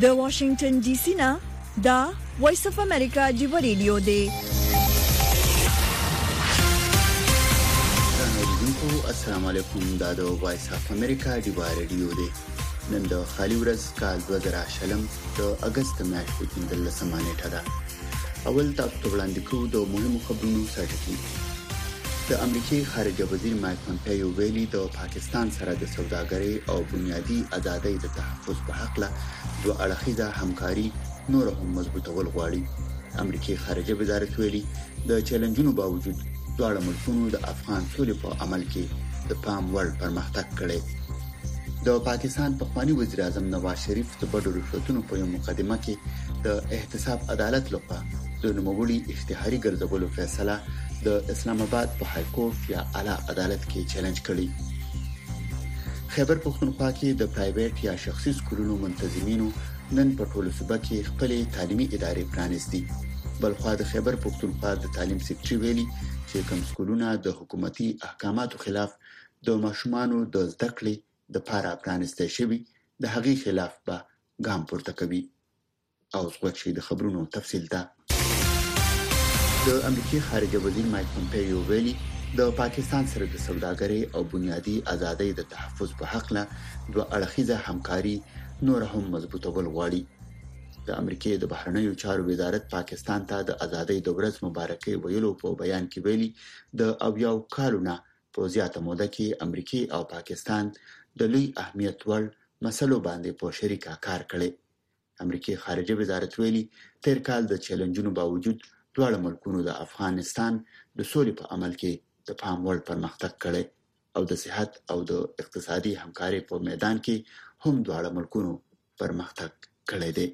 د واشنگټن ډي سي نه دا وایس اف امریکا دی ریډیو دی. السلام علیکم. دا د وایس اف امریکا دی ریډیو دی. نن د خالي ورځ کال 2020 د اگست میاشتې 15 نیټه ده. اول تاسو ته وړاندې کوو د مهمو خبرونو سرټکی. د امریکای خارجه وزیر مایک پومپیو ویلي د پاکستان سره د سوداګرۍ او بنیادی ازادۍ د تحفظ په حق له دوه اړخیزه همکاري نور هم مضبوطول غواړي. امریکای خارجه وزارت ویلي د چیلنجونو باوجود دواړه ملکونو د افغان سولې په عمل کې د پام وړ پرمختګ کړی. د پاکستان پخوانی وزیر اعظم نواز شریف د بډو رشوتونو په یو مقدمه کې د احتساب عدالت لخوا د نوموړي اشتهاري ګرځولو فیصله د اسلام آباد په های کورټ یا اعلی عدالت کې چیلنج کړی. خیبر پختونخوا کې د پرایویټ یا شخصي سکولونو منتظمینو نن په ټولو صوبه کې خپل تعلیمي ادارې پرانیستي. بلخوا د خیبر پختونخوا د تعلیم سکرټري ویلي چې کوم سکولونه د حکومتي احکاماتو خلاف د ماشومانو د زده کړې د پاره پرانیستل شوی د هغې خلاف به ګام پورته کوي. او څوک د خبرونو تفصیل ده. د امریکای خارجه وزیر مایک پومپیو ویلي د پاکستان سره د سوداګرۍ او بنیادی ازادۍ د تحفظ په حق له دوه اړخیزه همکاري نور هم مضبوطول غواړي. د امریکای د بهرنیو چارو وزارت پاکستان ته د ازادۍ د ورځ مبارکي ویلو په بیان کې ویلي د اویاو کالونه په زیاته موده کې امریکای او پاکستان د لوی اهمیت وړ مسلو باندې په شریکه کار کړي. امریکای خارجه وزارت ویلي تیر کال د چیلنجونو باوجود دواړه ملکونو د افغانستان د سولې په عمل کې د پام وړ پرمختګ کړي او د صحت او د اقتصادي همکارۍ په میدان کې هم دواړه ملکونو پرمختګ کړي دي.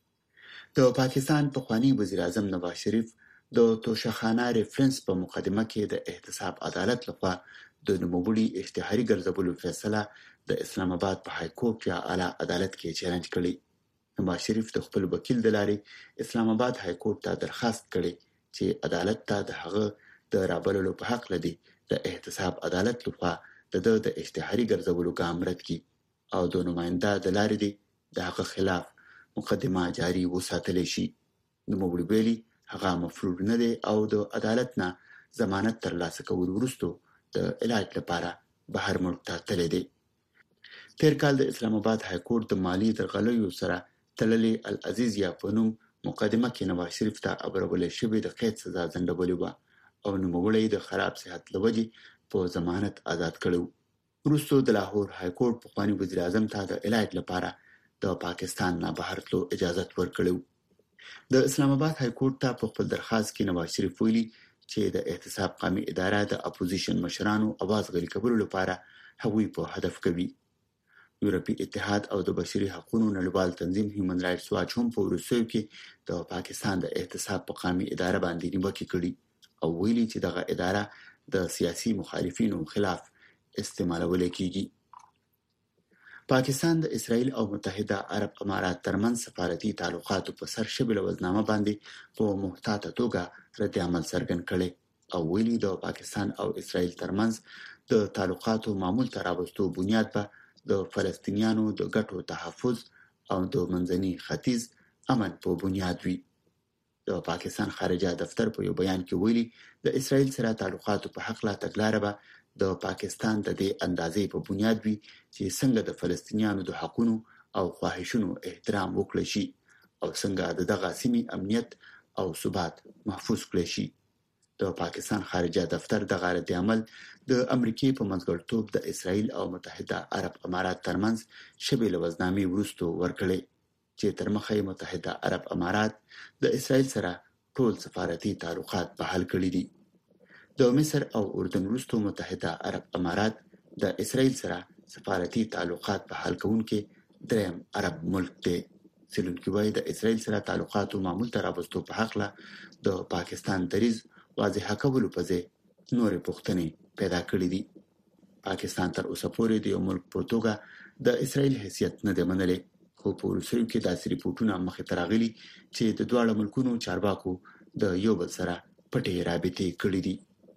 د پاکستان پخوانی وزیر اعظم نواز شریف د توشخانه ریفرنس په مقدمه کې د احتساب عدالت لخوا د نوموړي اشتهاري ګرځولو فیصله د اسلام آباد په های کورټ یا اعلی عدالت کې چیلنج کړي. نواز شریف د خپل وکیل د لارې اسلام آباد های کورټ ته درخواست کړي چې عدالت ته د هغه د رابللو په حق لدی د احتساب عدالت لخوا د اشتهاري ګرځولو ګام رد کړي او د نماینده د لارې د هغه خلاف مقدمه جاری وساتل شي. نوموړي ویلي هغه مفروض نه دی او د عدالت نه ضمانت ترلاسه کول وروسته د علاج لپاره بهر ملک ته تللی دی. تیر کال د اسلام آباد های کورټ د مالی درغلیو سره تللی العزیزیا په نوم مقدمه کې نواز شریف ته ابرول شوی د قید سزا ځنډولې و او نوموړی د خراب صحت لوجې په ضمانت آزاد کړو. وروسته د لاهور های کورټ پخوانی وزیر اعظم ته د علاج لپاره د پاکستان نه بهر تلو اجازه ورکړو. د اسلام آباد های کورټ ته په خپل درخواست کې نواز شریف ویلي چې د احتساب قومي اداره د اپوزیشن مشرانو आवाज غلي کولو لپاره هغوی په هدف کوي. یورپی اتحاد او د بشري حقوقو نړیوال تنظیم هیومن رائټس واچ هم په روسیې کې د پاکستان د احتساب په قومي اداره باندې نیوکه کړې او ویلي چې دغه اداره د سیاسي مخالفینو خلاف استعمالول کیږي. پاکستان د اسرائیل او متحده عرب امارات ترمنځ سفارتي تعلقاتو په سر شبیل وزنامه باندې په محتاطه توګه رد عمل څرګند کړي او ویلي د پاکستان او اسرائیل ترمنځ د تعلقاتو معمول ته راوستو بنیاد به د فلسطینیانو د ګټو تحفظ او د منځني ختیځ امن په بنیاد وي. د پاکستان خارجه دفتر په یو بیان کې ویلي د اسرائیل سره تعلقاتو په حق لا تګلارې به د پاکستان د دې اندازې په بنیاد وي چې څنګه د فلسطینیانو د حقوقو او خواهشونو احترام وکړي شي او څنګه دغه سیمې امنیت او ثبات محفوظ کړي شي. د پاکستان خارجه دفتر د غارت عمل د امریکای په منځګړیتوب د اسرائیل او متحده عرب امارات ترمنځ شبیل وزنامې ورستو ورکړي چې تر مخه متحده عرب امارات د اسرائیل سره ټول سفارتي تعلقات بحال کړي دي. د مصر او اردن وروسته متحده عرب امارات د اسرائیل سره سفارتي تعلقات بحال کوونکې دریم عرب ملک دی. څېړونکي وايي د اسرائیل سره تعلقاتو معمول ته راوستو په حق له د پاکستان دریځ واضح کولو په ځای نورې پوښتنې پیدا کړې دي. پاکستان تر اوسه پورې د یو ملک په توګه د اسرائیل حیثیت نه دی منلی خو په روسیې کې داسې ریپورتونه مخې ته راغلي چې د دواړو ملکونو چارواکو د یو بل سره پټې رابطې کړې دي.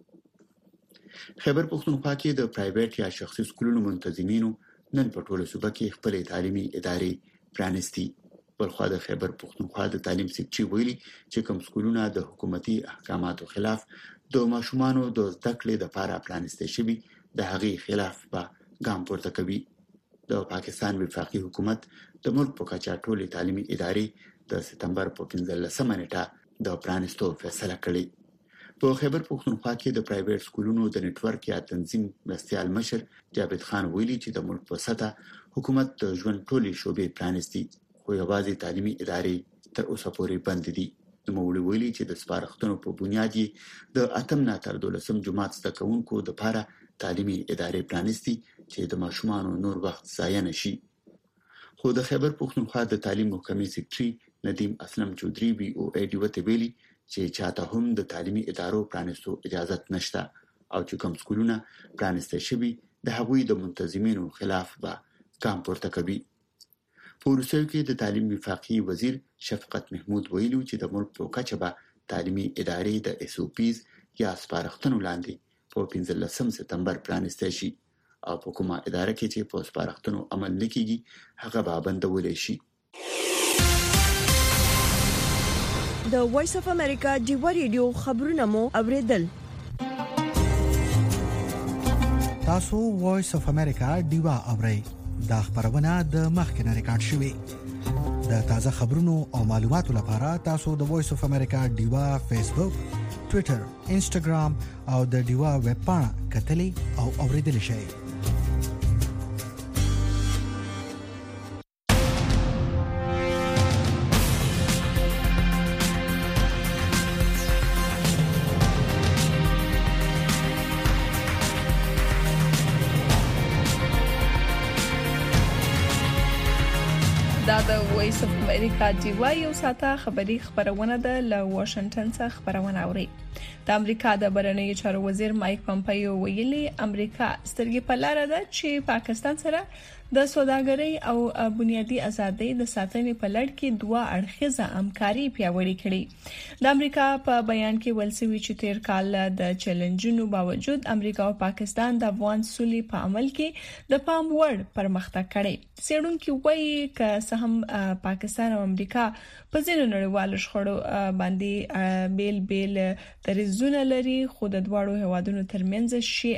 خیبر پختونخوا کې د پرایویټ یا شخصي سکولونو منتظمینو نن په ټوله صوبه کې خپل تعلیمي ادارې پرانیستي. بلخوا د خیبر پختونخوا د تعلیم سکتري ویلي چې کوم سکولونه د حکومتي احکاماتو خلاف د ماشومانو د زده کړې لپاره پرانیستي شوي د هغې خلاف به ګام پورته کوي. د پاکستان وفاقي حکومت د ملک په کچه ټولې تعلیمي ادارې د سپتمبر په 15 نیټه د پرانیستو فیصله کړې. په خیبر پختونخوا کې د پرایویټ سکولونو د نتورک یا تنظیم مرستیال مشر جاوید خان ویلي چې د ملک په سطح حکومت د ژوند ټولې شوبې پرانیستي خو یوازې تعلیمي ادارې تر اوسه پورې بند دي. نوموړي ویلي چې د سپارښتنو په بنیاد یې د 8 نه تر 12 جماعت زده کوونکو لپاره تعلیمي ادارې پرانیستي چې د ماشومانو نور وخت ضایع نشي. خو د خیبر پختونخوا د تعلیم محکمې سکتري ندیم اسلم چودري وی او ای ډي وته ویلي چې چاته هم د تعلیمي ادارو پرانیستو اجازه نشته او چې کوم سکولونه پرانیسته شوي د هغوی د منتظمینو خلاف به ګام پورته کوي. په وروستیو کې د تعلیم وفاقي وزیر شفقت محمود ویلو چې د ملک په کچه به تعلیمي ادارې د اس او پیز یا سپارښتنو لاندې په 15 سپتمبر پرانیسته شي او په کومه اداره کې چې په سپارښتنو عمل نکېږي هغه به بندول شي. د وایس اف امریکا ډیوا ریډیو خبرونه مو اوریدل. تاسو وایس اف امریکا ډیوا اورئ. دا خبرونه د مخکنه ریکارډ شوې. د تازه خبرونو او معلوماتو لپاره تاسو د وایس اف امریکا ډیوا فیسبوک، ټوئیټر، انسټاګرام او د ډیوا ویب پاڼه کتلې او اوریدل شئ. دا د وایس اف امریکا ډیوا یو ساته خبری خبرونه ده له واشنگټن څخه خبرونه اوري. د امریکا د بهرنیو چارو وزیر مایک پامپیو ویلي امریکا سترګې په لار ده چې پاکستان سره د سوداګرۍ او بنیادی ازادۍ د ساتنې په لړ کې دوه اړخیزه همکاري پیاوړې کړې. د امریکا په بیان کې ولسوي چې تیر کال د چیلنجونو باوجود امریکا او پاکستان د افغان سولې په عمل کې د پام وړ پرمختګ کړی. څېړونکو وایي چې هم پاکستان او امریکا په ځینو نړیوالو شخړو باندې بیل دریځونه لري خو د دواړو هیوادونو ترمنځ شی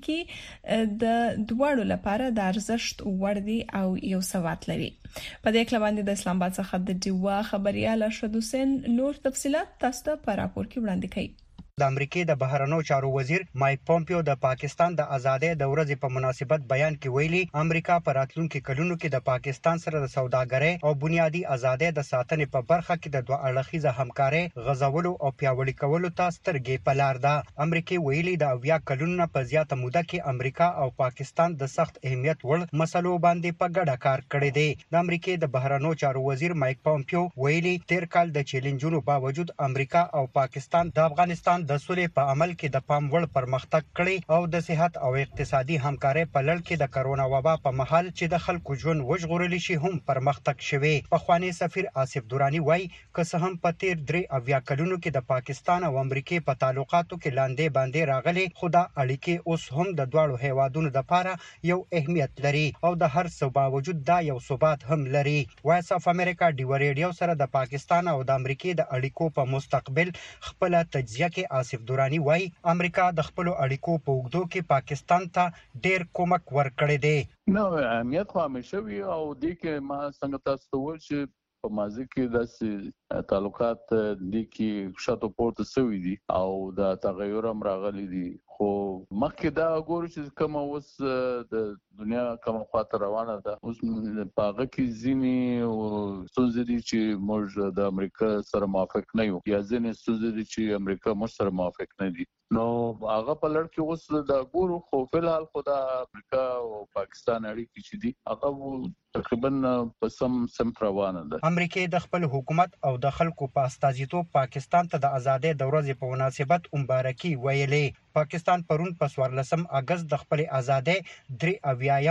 اړیکې د دواړو لپاره د ارزښت وړ دي او یو ثبات لري. په دې کله باندې د اسلام آباد څخه د ډیوا خبريال ارشد حسین نور تفصيلات تاسو ته په راپور کې وړاندې کړي. د امریکای د بهرنیو چارو وزیر مایک پامپیو د پاکستان د ازادۍ د ورځې په مناسبت بیان کې ویلي امریکا په راتلونکو کلونو کې د پاکستان سره د سوداګرۍ او بنیادی ازادۍ د ساتنې په برخه کې د دوه اړخیزه همکارۍ غځولو او پیاوړي کولو ته سترګې په لار ده. امریکای ویلي د 70 کلونو په زیاته موده کې امریکا او پاکستان د سخت اهمیت وړ مسلو باندې په ګډه کار کړی دی. د امریکای د بهرنیو چارو وزیر مایک پامپیو ویلي تیر کال د چیلنجونو باوجود امریکا او پاکستان د افغانستان د سولې په عمل کې د پام وړ پرمختګ کړی او د صحت او اقتصادي همکارۍ په لړ کې د کرونا وبا په مهال چې د خلکو ژوند وژغورل شي هم پرمختګ شوی. پخوانی سفیر آصف دورانی وایي که څه هم په تیر 3 کلونو کې د پاکستان او امریکای په تعلقاتو کې لاندې باندې راغلي خو دا اړیکې اوس هم د دواړو هیوادونو لپاره یو اهمیت لري او د هر څه باوجود دا یو ثبات هم لري. وایس اف امریکا ډیوا ریډیو سره د پاکستان او د امریکای د اړیکو په مستقبل خپل تجزیه کې آصف دورانی وایي امریکا د خپل اړیکو په اوږدو کې پاکستان ته ډېر کومک ورکړی دی. نو اهمیت خو همیشه وي او د کې ما څنګه تاسو ول چې په ماضي کې د تعلقات د کې شاتو پورته سوي دي او د تغیر هم راغلي دي خو مخکې دا ګورو چې کوم اوس د دنیا کوم خاطر روانه ده اوس پاغه کې ځینی او سوزدي چې موږ د امریکا سره موافق نه یو یا ځینې سوزدي چې امریکا موږ سره موافق نه دي نو هغه په لړ کې اوس دا ګورو خو په الحال خدا امریکا او پاکستان اړیکې چې دي هغه تقریبا په سم روانه ده. امریکا د خپل حکومت او د خلکو په استازیتوب پاکستان ته د ازادۍ د ورځې په مناسبت مبارکي ویلې. پاکستان پرون په 14 اگست د خپل ازادۍ 3 کال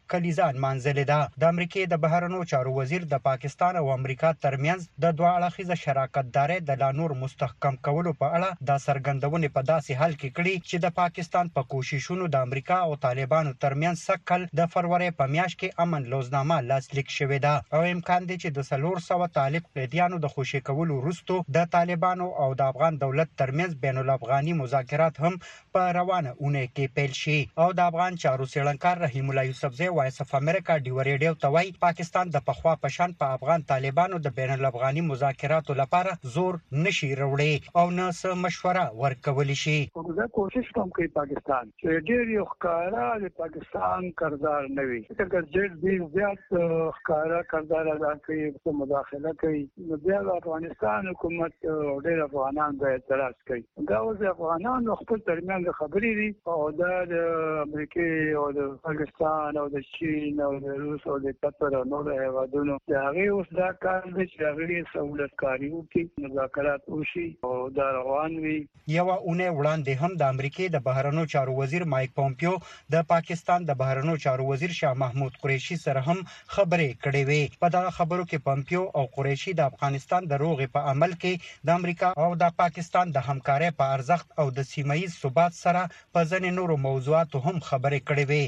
کلیزان منځلې ده. د امریکای د بهرنیو چارو وزیر د پاکستان او امریکا ترمنځ د دوه اړخیزه شراکتداري د لا نور مستحکم کولو په اړه د سرګندونې په داسې حال کې کړي چې د پاکستان په کوششونو د امریکا او طالبانو ترمنځ سکل د فروری په میاشت کې امن لوزنامه لاسلیک شوې ده او امکان دی چې د 400 طالب قیدیانو د خوشی کولو وروسته د طالبانو او د افغان دولت ترمنځ بین الافغاني مذاکرات هم په روانه اونۍ کې پیل شي. او د افغان چارو څېړنکار رحیم الله یوسفزی وایس اف امریکا ډیو ریډیو ته وایي پاکستان د پخوا پشان په افغان طالبانو د بین الافغاني مذاکراتو لپاره زور نشي وروړي او نه څه مشوره ورکول شي. دا کوشش کوم کوي پاکستان چې ډېر یو ښکارا د پاکستان کردار نه وي چې ډېر زیات ښکارا کردار ادا کوي په مداخله کوي. بیا د افغانستان حکومت ډېر افغانان به اعتراض کوي. دا اوس افغانان خپل ترمنځ خبرې دي او د امریکای او د پاکستان او د چین او د روس او د قطر او نور هیوادونو دا هغه اوس دا کار دی چې هغه سہولت کاری وکړي مذاکرات وشي او دا روان وي. یو اونۍ وړاندې هم د امریکای د بهرنیو چارو وزیر مایک پومپیو د پاکستان د بهرنیو چارو وزیر شاه محمود قریشي سره هم خبرې کړې وې. په دغه خبرو کې پومپیو او قریشي د افغانستان د روغې په عمل کې د امریکا او د پاکستان د همکارۍ په ارزښت او د سیمایي ثبات سره په ځینې نورو موضوعاتو هم خبرې کړې وې.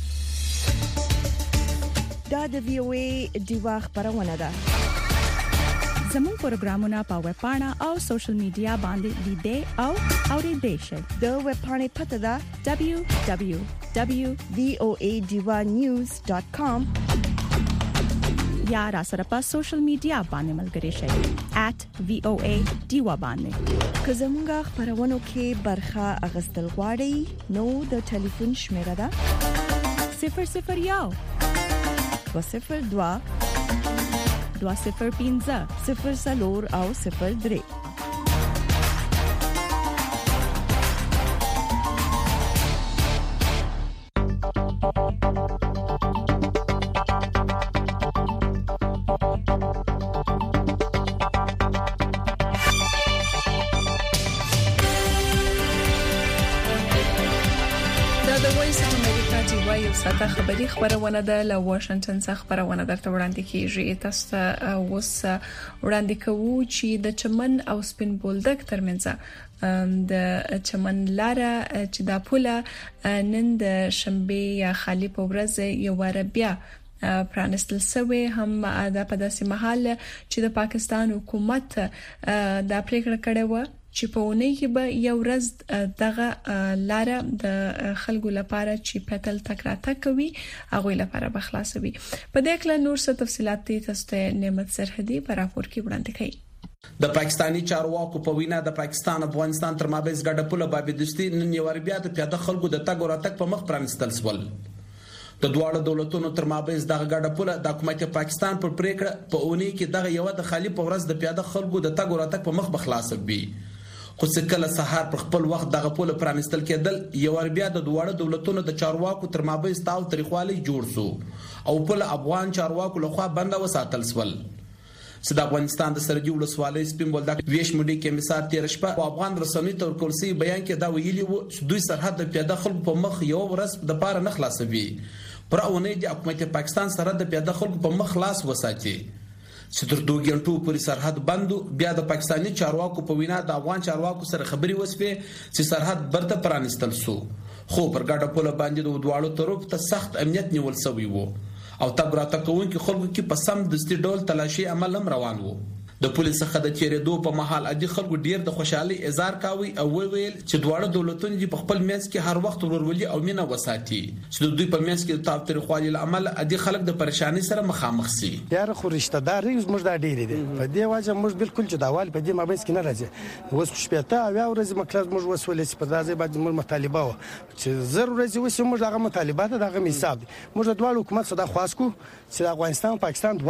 دا د وی او ای ډیوا خبرونه ده. زموږ پروګرامونه په ویب پاڼه او سوشل میډیا باندې لیدئ او اوریدئ شئ. د ویب پاڼې پته ده www.voadivanews.com یا را سره په سوشل میډیا باندې ملګري شئ @voadiva باندې. که زموږ خبرونو کې برخه اغستل غواړئ نو د ټلیفون شمیره ده 001 202 205 04 او 03. ساته خبري خبرونه ده له واشنگټن څخه خبرونه درته وړاندې کیږي. تاسو ته اوس وړاندې کوو چې د چمن او سپین بولدک ترمنځ د چمن لاره چې د پوله نن د شنبه یا خالی په ورځ یو بیا پرانستل سوی هم د پداسي محل چې د پاکستان حکومت د پریکړه کړې و چې په اونۍ کې به یو ورځ دغه لاره د خلکو لپاره چې پټل تکراته کوي هغه لپاره به خلاصوي. په دې اړه نور څه تفصيلات تاسو ته نعمت سرحدي په راپور کې وړاندې کړي. د پاکستانی چارواکو په وینا د پاکستان افغانستان تر مابينځ ګډه پوله بابي دوستي نن یو بیا د پیاده خلکو د تګ او راتګ په مخ پرانستل سول. د دواړو دولتونو تر مابينځ دغه ګډه پوله د حکومت پاکستان پر پریکړه په اونۍ کې دغه یو د خالی په ورځ د پیاده خلکو د تګ او راتګ په مخ بخلاصوي. خو څکله سهار پر خپل وخت دغه پوله پرانستل کېدل یو بیا د دواړو دولتونو د چارواکو تر مابينځ تاو تاریخوالي جوړ شو او پوله افغان چارواکو لخوا بنده وساتل سول. چې د افغانستان د سرجو ولسوالۍ سپین بولدک ویش مډي کې مثال تیر شپه او افغان رسنۍ تر کورسي بیان کې دا ویلي وو چې دوی سرحد د پیاده خلکو په مخ یو ورځ د پاره نه خلاصوي. پر اونۍ د حکومت پاکستان سره د پیاده خلکو په مخ خلاص وساتي. چې تر 2 غنټو پورې سرحد بندو بیا د پاکستاني چارواکو په وینا د افغان چارواکو سره خبري وسوي چې سرحد برته پرانستل سو. خو پر ګډه پوله باندې د دواړو طرف ته سخت امنیت نیول شوی وو او تبراته کوونکو خلکو کې په سم دستي ډول تلاشي عمل هم روان وو. د پولیس څخه د چیرېدو په محل ادي خلکو ډیر د خوشحالي اظهار کاوي او ویل چې دواړه دولتونه په خپل منځ کې هر وخت ورورولي او مینه وساتي چې دوی په منځ کې د تاوتریخوالي عمل ادي خلک د پریشانی سره مخامخ سي. یار خو رشتہ دار موږ دا ډیر دي په دې وجه موږ بالکل چې داوال په دې مابینځ کې نه راځي. اوس شپته او ورځې مکلز موږ وسولې چې په دازې باندې موږ مطالبه و چې ضروري وسې موږ هغه مطالبات دغه حساب موږ د دوه حکومت صدا خواست کو چې افغانستان پاکستان دواړه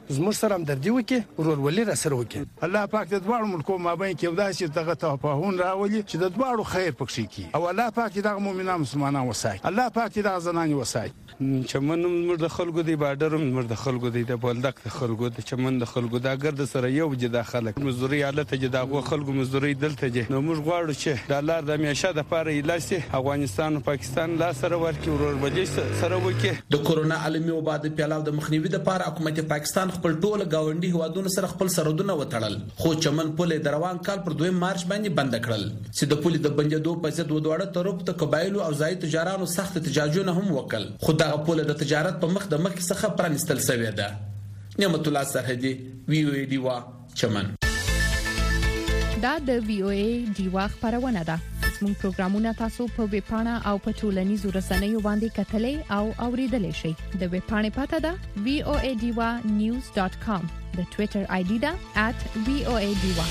زموږ سره همدردي وکړي ورولولي را سره وکړي. الله پاک د دواړو ملکونو مابین کې داسې دغه تفاهم راولي چې د دواړو خیر پکې کی او الله پاک دغه مؤمنان مسلمانان وسای، الله پاک دغه زنان وسای. چمن موږ د خلکو دی بارډر موږ د خلکو دی د بولدک د خلکو د چمن د خلکو دا ګرد سره یو جدا خلک مزدوري حالت جدا غو خلکو مزدوري دلته دي. نو موږ غواړو چې د الله د میاشه د پاره ایلاسي افغانستان او پاکستان لا سره ورکی ورولبلي سره وکي. د کورونا عالمي وبا د پیلاو د مخنیوي لپاره حکومت پاکستان خپل ټول گاونډي هوادونو سره خپل سرحدونه وتړل، خو چمن پل د روان کال پر 2 مارچ باندې بند کړل چې د پل د بندیدو په ضد ودوړه طرف ته قبایل او ځای تجارانو سخت احتجاجونه هم وکړل، خو دغه پل د تجارت په مخ د مخ څخه پرانستل شوی ده. نعمت الله سرحدي وی او ای ډیوا چمن. دا د وی او ای ډیوا خبرونه ده. زموږ پروګرامونه تاسو په ویب پاڼه او په ټولنیزو رسنیو باندې کتلې او اوریدلې شئ. د ویب پاڼې پته ده voanews.com. د ټوئیټر آی ډي ده @voadiwa.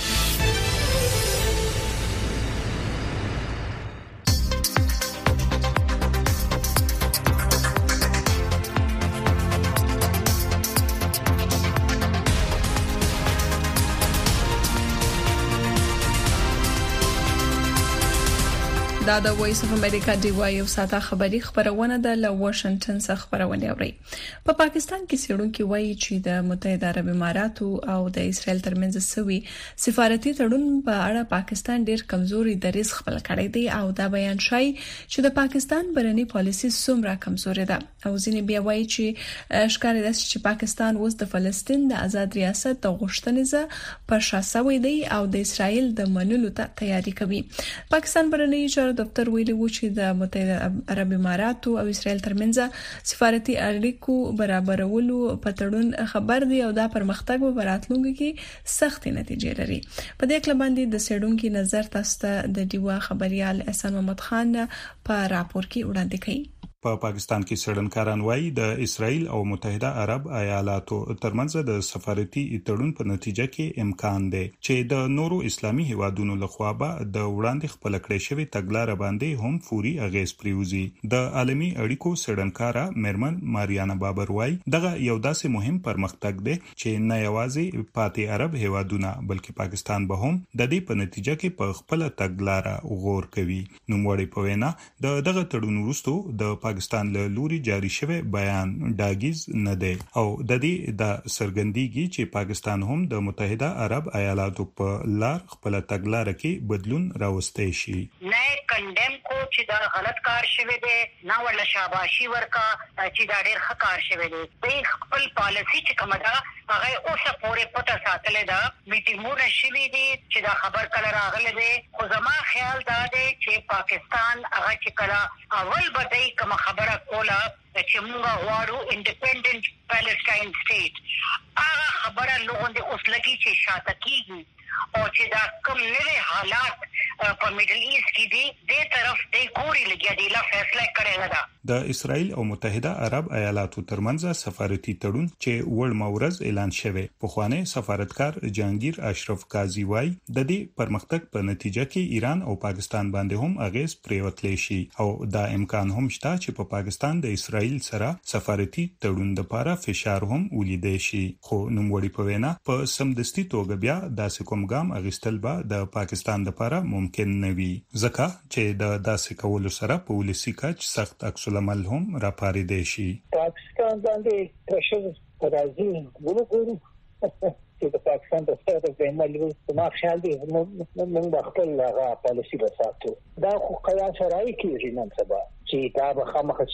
دا د وایس اف امریکا دی وایو ساته خبری خبرونه د واشنگټن څخه خبرونه اوري. په پاکستان کې سړونکو وایي چې د متحده عرب اماراتو او د اسرائیل ترمنځ سوي سفارتي تړون په اړه پاکستان ډیر کمزوري دریځ خپل کړی دی او دا بیان شای چې د پاکستان برني پالیسي څومره کمزوري ده او ځینې بیا وایي چې ښکاري ده چې پاکستان اوس د فلسطین د آزاد ریاست د غوښتنې په شاسوي دی او د اسرائیل د منلو ته تیاری کوي. پاکستان برني دفتر ویلي و چې د متحده عرب اماراتو او اسرائیل ترمنځ سفارتي اړیکو برابرولو په تړون خبر دی او دا پرمختګ به راتلونکي کې سخت نتیجې لري. په دې کله باندې د سړونکو نظر تاسو ته د دیوا خبريال احسان محمد خان په راپور کې وړاندې کړي. په پاکستان کې سړنکاران وایي د اسرائیل او متحده عرب ایالاتو ترمنځ د سفارتي تړون په نتیجه کې امکان دی چې د نورو اسلامي هیوادونو لخوا به د وړاندې خپل کړی شوی تګلارې باندې هم فوري اغیز پریوزي. د عالمي اړیکو سړنکارا مرمن ماریانا بابر وایي دغه یو داسې مهم پرمختګ دی چې نه یوازې پاتې عرب هیوادونه بلکې پاکستان به هم د دې په نتیجه کې په خپل تګلارې غور کوي. نوموړي په وینا دغه تړون وروسته د پاکستان له لوري جاری شوی بیان ډاګیز نه دی او د دې د سرګندېږي چې پاکستان هم د متحده عرب ایالاتو په لار خپل تګلارې کې بدلون راوستي شي. نه کندم کو چې دا غلط کار شوی دی نه ولا شاباشي ورکا چې دا ډېر ښه کار شوی دی. د خپل پالیسی چې کومه ده هغه اوسه پورې پته ساتلې ده. میټینګونه شوي دي چې دا خبر کله راغلی دی خو زما خیال دا دی چې پاکستان هغه چې کله اول بدای کوم خبره کوله چې موږ غواړو انډیپندنت پالستاین سټیټ هغه خبره لوګون د اوس لګي چې شاته کیږي او چې دا کوم نوې حالات په میډل ایست کې دي د طرف د کوري لګیا دی لا فیصله کړی ده. د اسرائیل او متحده عرب ایالاتو ترمنځ سفارتي تړون چې وړ مورز اعلان شوی په خوانه سفارتکار جهانگیر اشرف قاضي وای د دې پرمختګ په نتیجه کې ایران او پاکستان باندې هم اغیز پریوتلی شي او دا امکان هم شته چې په پاکستان د اسرائیل سره سفارتي تړون لپاره فشار هم ولیدي شي. خو نوموړي په وینا په سمدستي توګه بیا داسې کوم ګام اغستل به د پاکستان لپاره ممکن نه وي ځکه چې د داسې کولو سره په ولسی کچ سخت عکس العمل هم راپاریدي شي. پاکستان باندې پرشر راځي ګورو چې د پاکستان د ستر د عملي ما خیال دی موږ خپل پالیسی وساتو دا خو قیاس راځي کېږي نن سبا چې دا به خامخا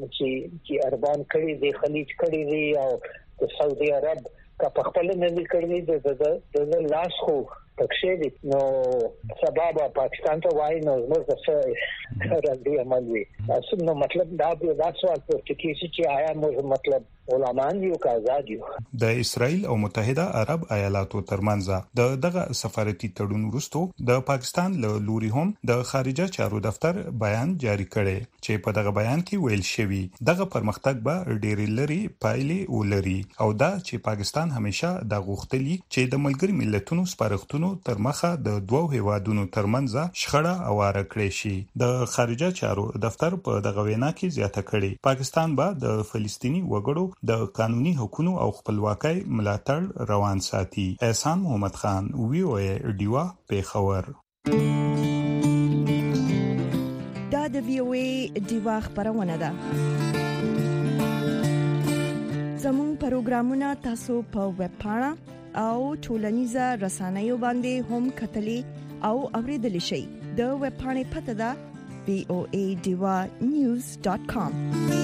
چې عربان کړي دي خلیج کړي دي او د سعودي عرب کا په خپل نه کړي د لاس خو تکشه دي نو سبب پاکستان ته وای نو موږ څه راځي عملي اصل نو مطلب دا سوال پورته کیږي چې آیا موږ مطلب علماء یو کا آزاد یو. د اسرائیل او متحده عرب ایالاتو ترمنځ دغه سفارتي تړون وروسته د پاکستان له لوري هم د خارجه چارو دفتر بیان جاری کړي چې په دغه بیان کې ویل شوی دغه پرمختګ به ډېر لري پایلې ولري او دا چې پاکستان همیشه د غوښتلي چې د ملګری ملتونو سپارښتنو تر مخه د دوو هیوادونو ترمنځ شخړه اواره کړي شي. د خارجه چارو دفتر په دغه وینا کې زیاته کړي پاکستان به د فلسطینی وګړو د قانوني حقوقو او خپلواکۍ ملاتړ روان ساتي. احسان محمد خان VOA ډیوا پیښور. دا د VOA ډیوا خبرونه ده. زموږ پروګرامونه تاسو په ویب پاڼه او ټولنیزه رسنیو باندې هم کتلی او اوریدلی شئ. د ویب پاڼې پته ده voadivanews.com.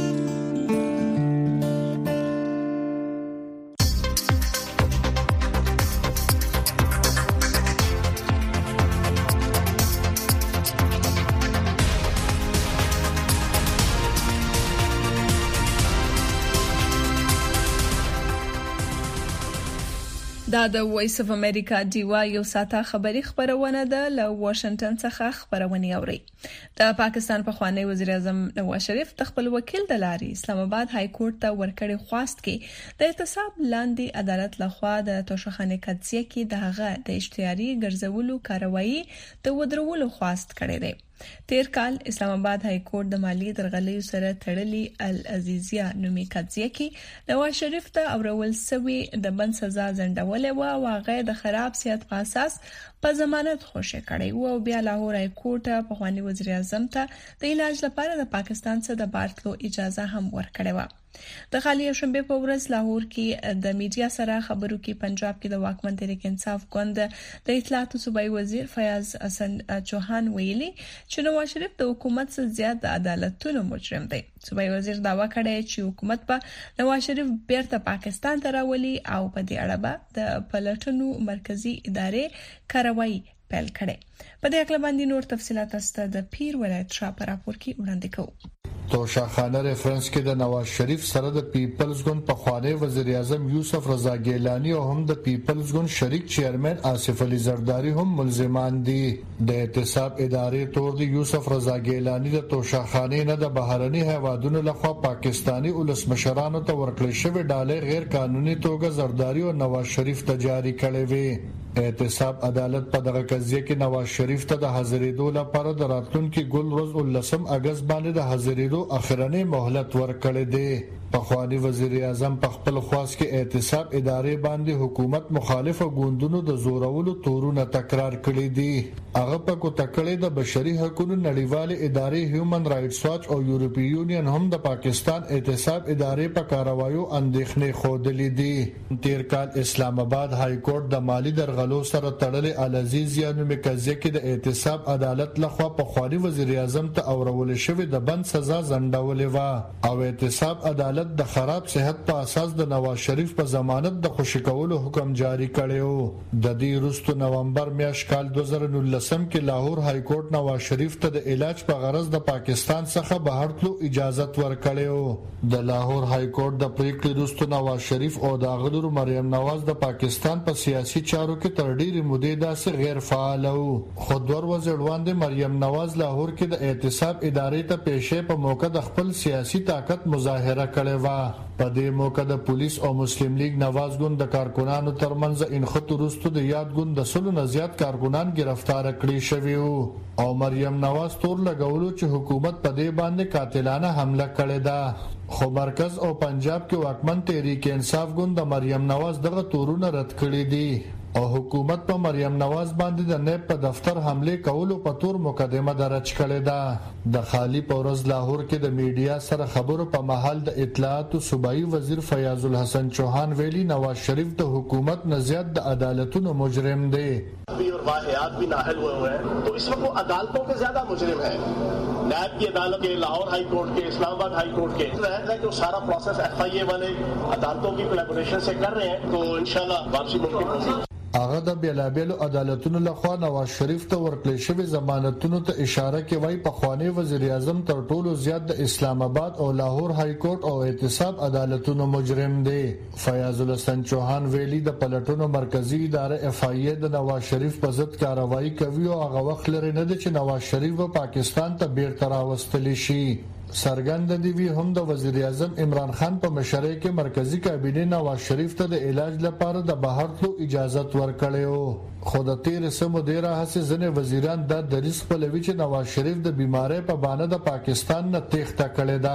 دا د وایس اف امریکا ډیوا یو ساته خبری خبرونه ده له واشنگټن څخه خبرونه اوري. د پاکستان په خوانی وزیر اعظم نواز شریف د خپل وکیل د لاري اسلام آباد های کورټ ته ورکړی خواست کې د احتساب لاندې عدالت لخوا د توشخانه قضیه کې دغه د اشتیاري ګرځولو کاروایی د ودرولو خواست کړی دی. تیر کال اسلام آباد های کورټ د مالی درغلیو سره تړلې العزیزیه نومي قضیه کې نواز شریف ته اورول سوي د بند سزا ځنډولې و او هغه د خراب سیاست په اساس په ضمانت خوشی کړی و او بیا لاهور های کورټ په خوانی وزیر اعظم ته د علاج لپاره د پاکستان څخه د بارتلو اجازه هم ورکړې و. د خالی شنبه په ورځ لاهور کې د میډیا سره خبرو کې پنجاب کې د واکمن تحریک انصاف ګوند د اطلاعات صوبایي وزیر فیاض حسن چوهان ویلي چې نواز شریف د حکومت څخه زیات د عدالتونو مجرم دی. صوبایي وزیر داوا کړی چې حکومت په نواز شریف بیرته پاکستان ته راولي او په دې اړه به د پلټنو مرکزی ادارې کاروایی پیل کړي. په دې اړه باندې نور تفصيلات است د پیر ولایت شاه راپور کې وړاندې کوو. توشاخانه ریفرنس کې د نواز شریف سره د پیپلز ګوند په خوانی وزیر اعظم یوسف رضا ګیلانی او هم د پیپلز ګوند شریک چیرمن آصف علي زرداری هم ملزمان دي. د احتساب ادارې تور دی یوسف رضا ګیلانی د توشاخانه نه د بهرني هیوادونو لخوا پاکستانی ولسمشرانو ته ورکړل شوی ډالۍ غیر قانوني توګه زرداری او نواز شریف ته جاری کړي وي. احتساب عدالت په دغه قضیه کې نواز شریف ته د حاضرېدو لپاره د راتلونکي ګل روز 19 اگست باندې د حاضرېدو اخرنی مهلت ورکړی دی. په خوانی وزیر اعظم په خپل خواست کې احتساب ادارې باندې حکومت مخالفه ګوندونو د زورولو تورونه تکرار کړي دي. هغه په کوتکړې د بشري حقوقو نړیوال ادارې هیومن رائټس واچ او یورپی یونین هم د پاکستان احتساب ادارې په کاروایو اندېښنې خوده دي. تیر کال اسلام آباد های کورټ د مالی درغلو سره تړلې العزیزیه نومي قضیه کې د احتساب عدالت لخوا په خوانی وزیر اعظم ته اورول شوی د بند سزا ځنډولې و او احتساب عدالت د خراب صحت په اساس د نواز شریف په ضمانت د خوشی کولو حکم جاری کړو. د دې وروسته نومبر میاشت کال 2019 کې لاهور های کورټ نواز شریف ته د علاج په غرض د پاکستان څخه بهر تلو اجازه ورکړو. د لاهور های کورټ د پریکړې وروسته نواز شریف او د غلور مریم نواز د پاکستان په سیاسي چارو کې تر ډیرې مودې داسې غیر فعال وو. خودور وزیروان مریم نواز لاهور کې د احتساب ادارې ته پیښې په موقع د خپل سیاسي طاقت مظاهره کړې و. په دې موقع د پولیس او مسلم لیگ نواز ګوند د کارکونانو ترمنځ انخت وروسته د یاد ګوند د سلو نه زیات کارکونان گرفتار کړي شوی او مریم نواز تور لګولو چې حکومت په دې باندې قاتلانه حمله کړې ده. خو مرکز او پنجاب کې واکمن تحریک انصاف ګوند د مریم نواز دغه تورونه رد کړي دي او حکومت په مریم نواز باندې د نیب په دفتر حمله کولو په تور مقدمه درج کړې ده. د خالی پورز لاهور کې د میډیا سره خبرو په محل د اطلاعات صوبایي وزیر فیاض الحسن چوهان ویلي نواز شریف د حکومت نه زیات د عدالتونو مجرم دی. और वाहियात भी नाहल हुए हैं तो इस वक्त वो अदालतों के ज्यादा मुजरिम है. नैब की अदालत के, लाहौर हाई कोर्ट के, इस्लामाबाद हाई कोर्ट के है कि सारा प्रोसेस FIA वाले अदालतों की कोलैबोरेशन से कर रहे हैं तो इंशाल्लाह वापसी मुमकिन होगी. هغه د بیلابیلو عدالتونو لخوا نواز شریف ته ورکړل شوی ضمانتونو ته اشاره کوي. په خوانی وزیر اعظم تر ټولو زیات د اسلام آباد او لاهور های کورټ او احتساب عدالتونو مجرم دی. فیاض الحسن چوهان ویلي د پلټنو مرکزی اداره FIA د نواز شریف په ضد کاروایی کوي او هغه وخت لري نه چې نواز شریف په پاکستان ته بیرته راوستل شي. سرګند دی وی هم د وزیر اعظم عمران خان په مشرۍ کې مرکزی کابینه نواز شریف ته د علاج لپاره د بهر تلو اجازه ورکړې. خو د تیر سمو ډیره هڅې ځنې وزیران د دریس په لوي چې نواز شریف د بیماری په بانه د پاکستان نه تېښته کړې ده.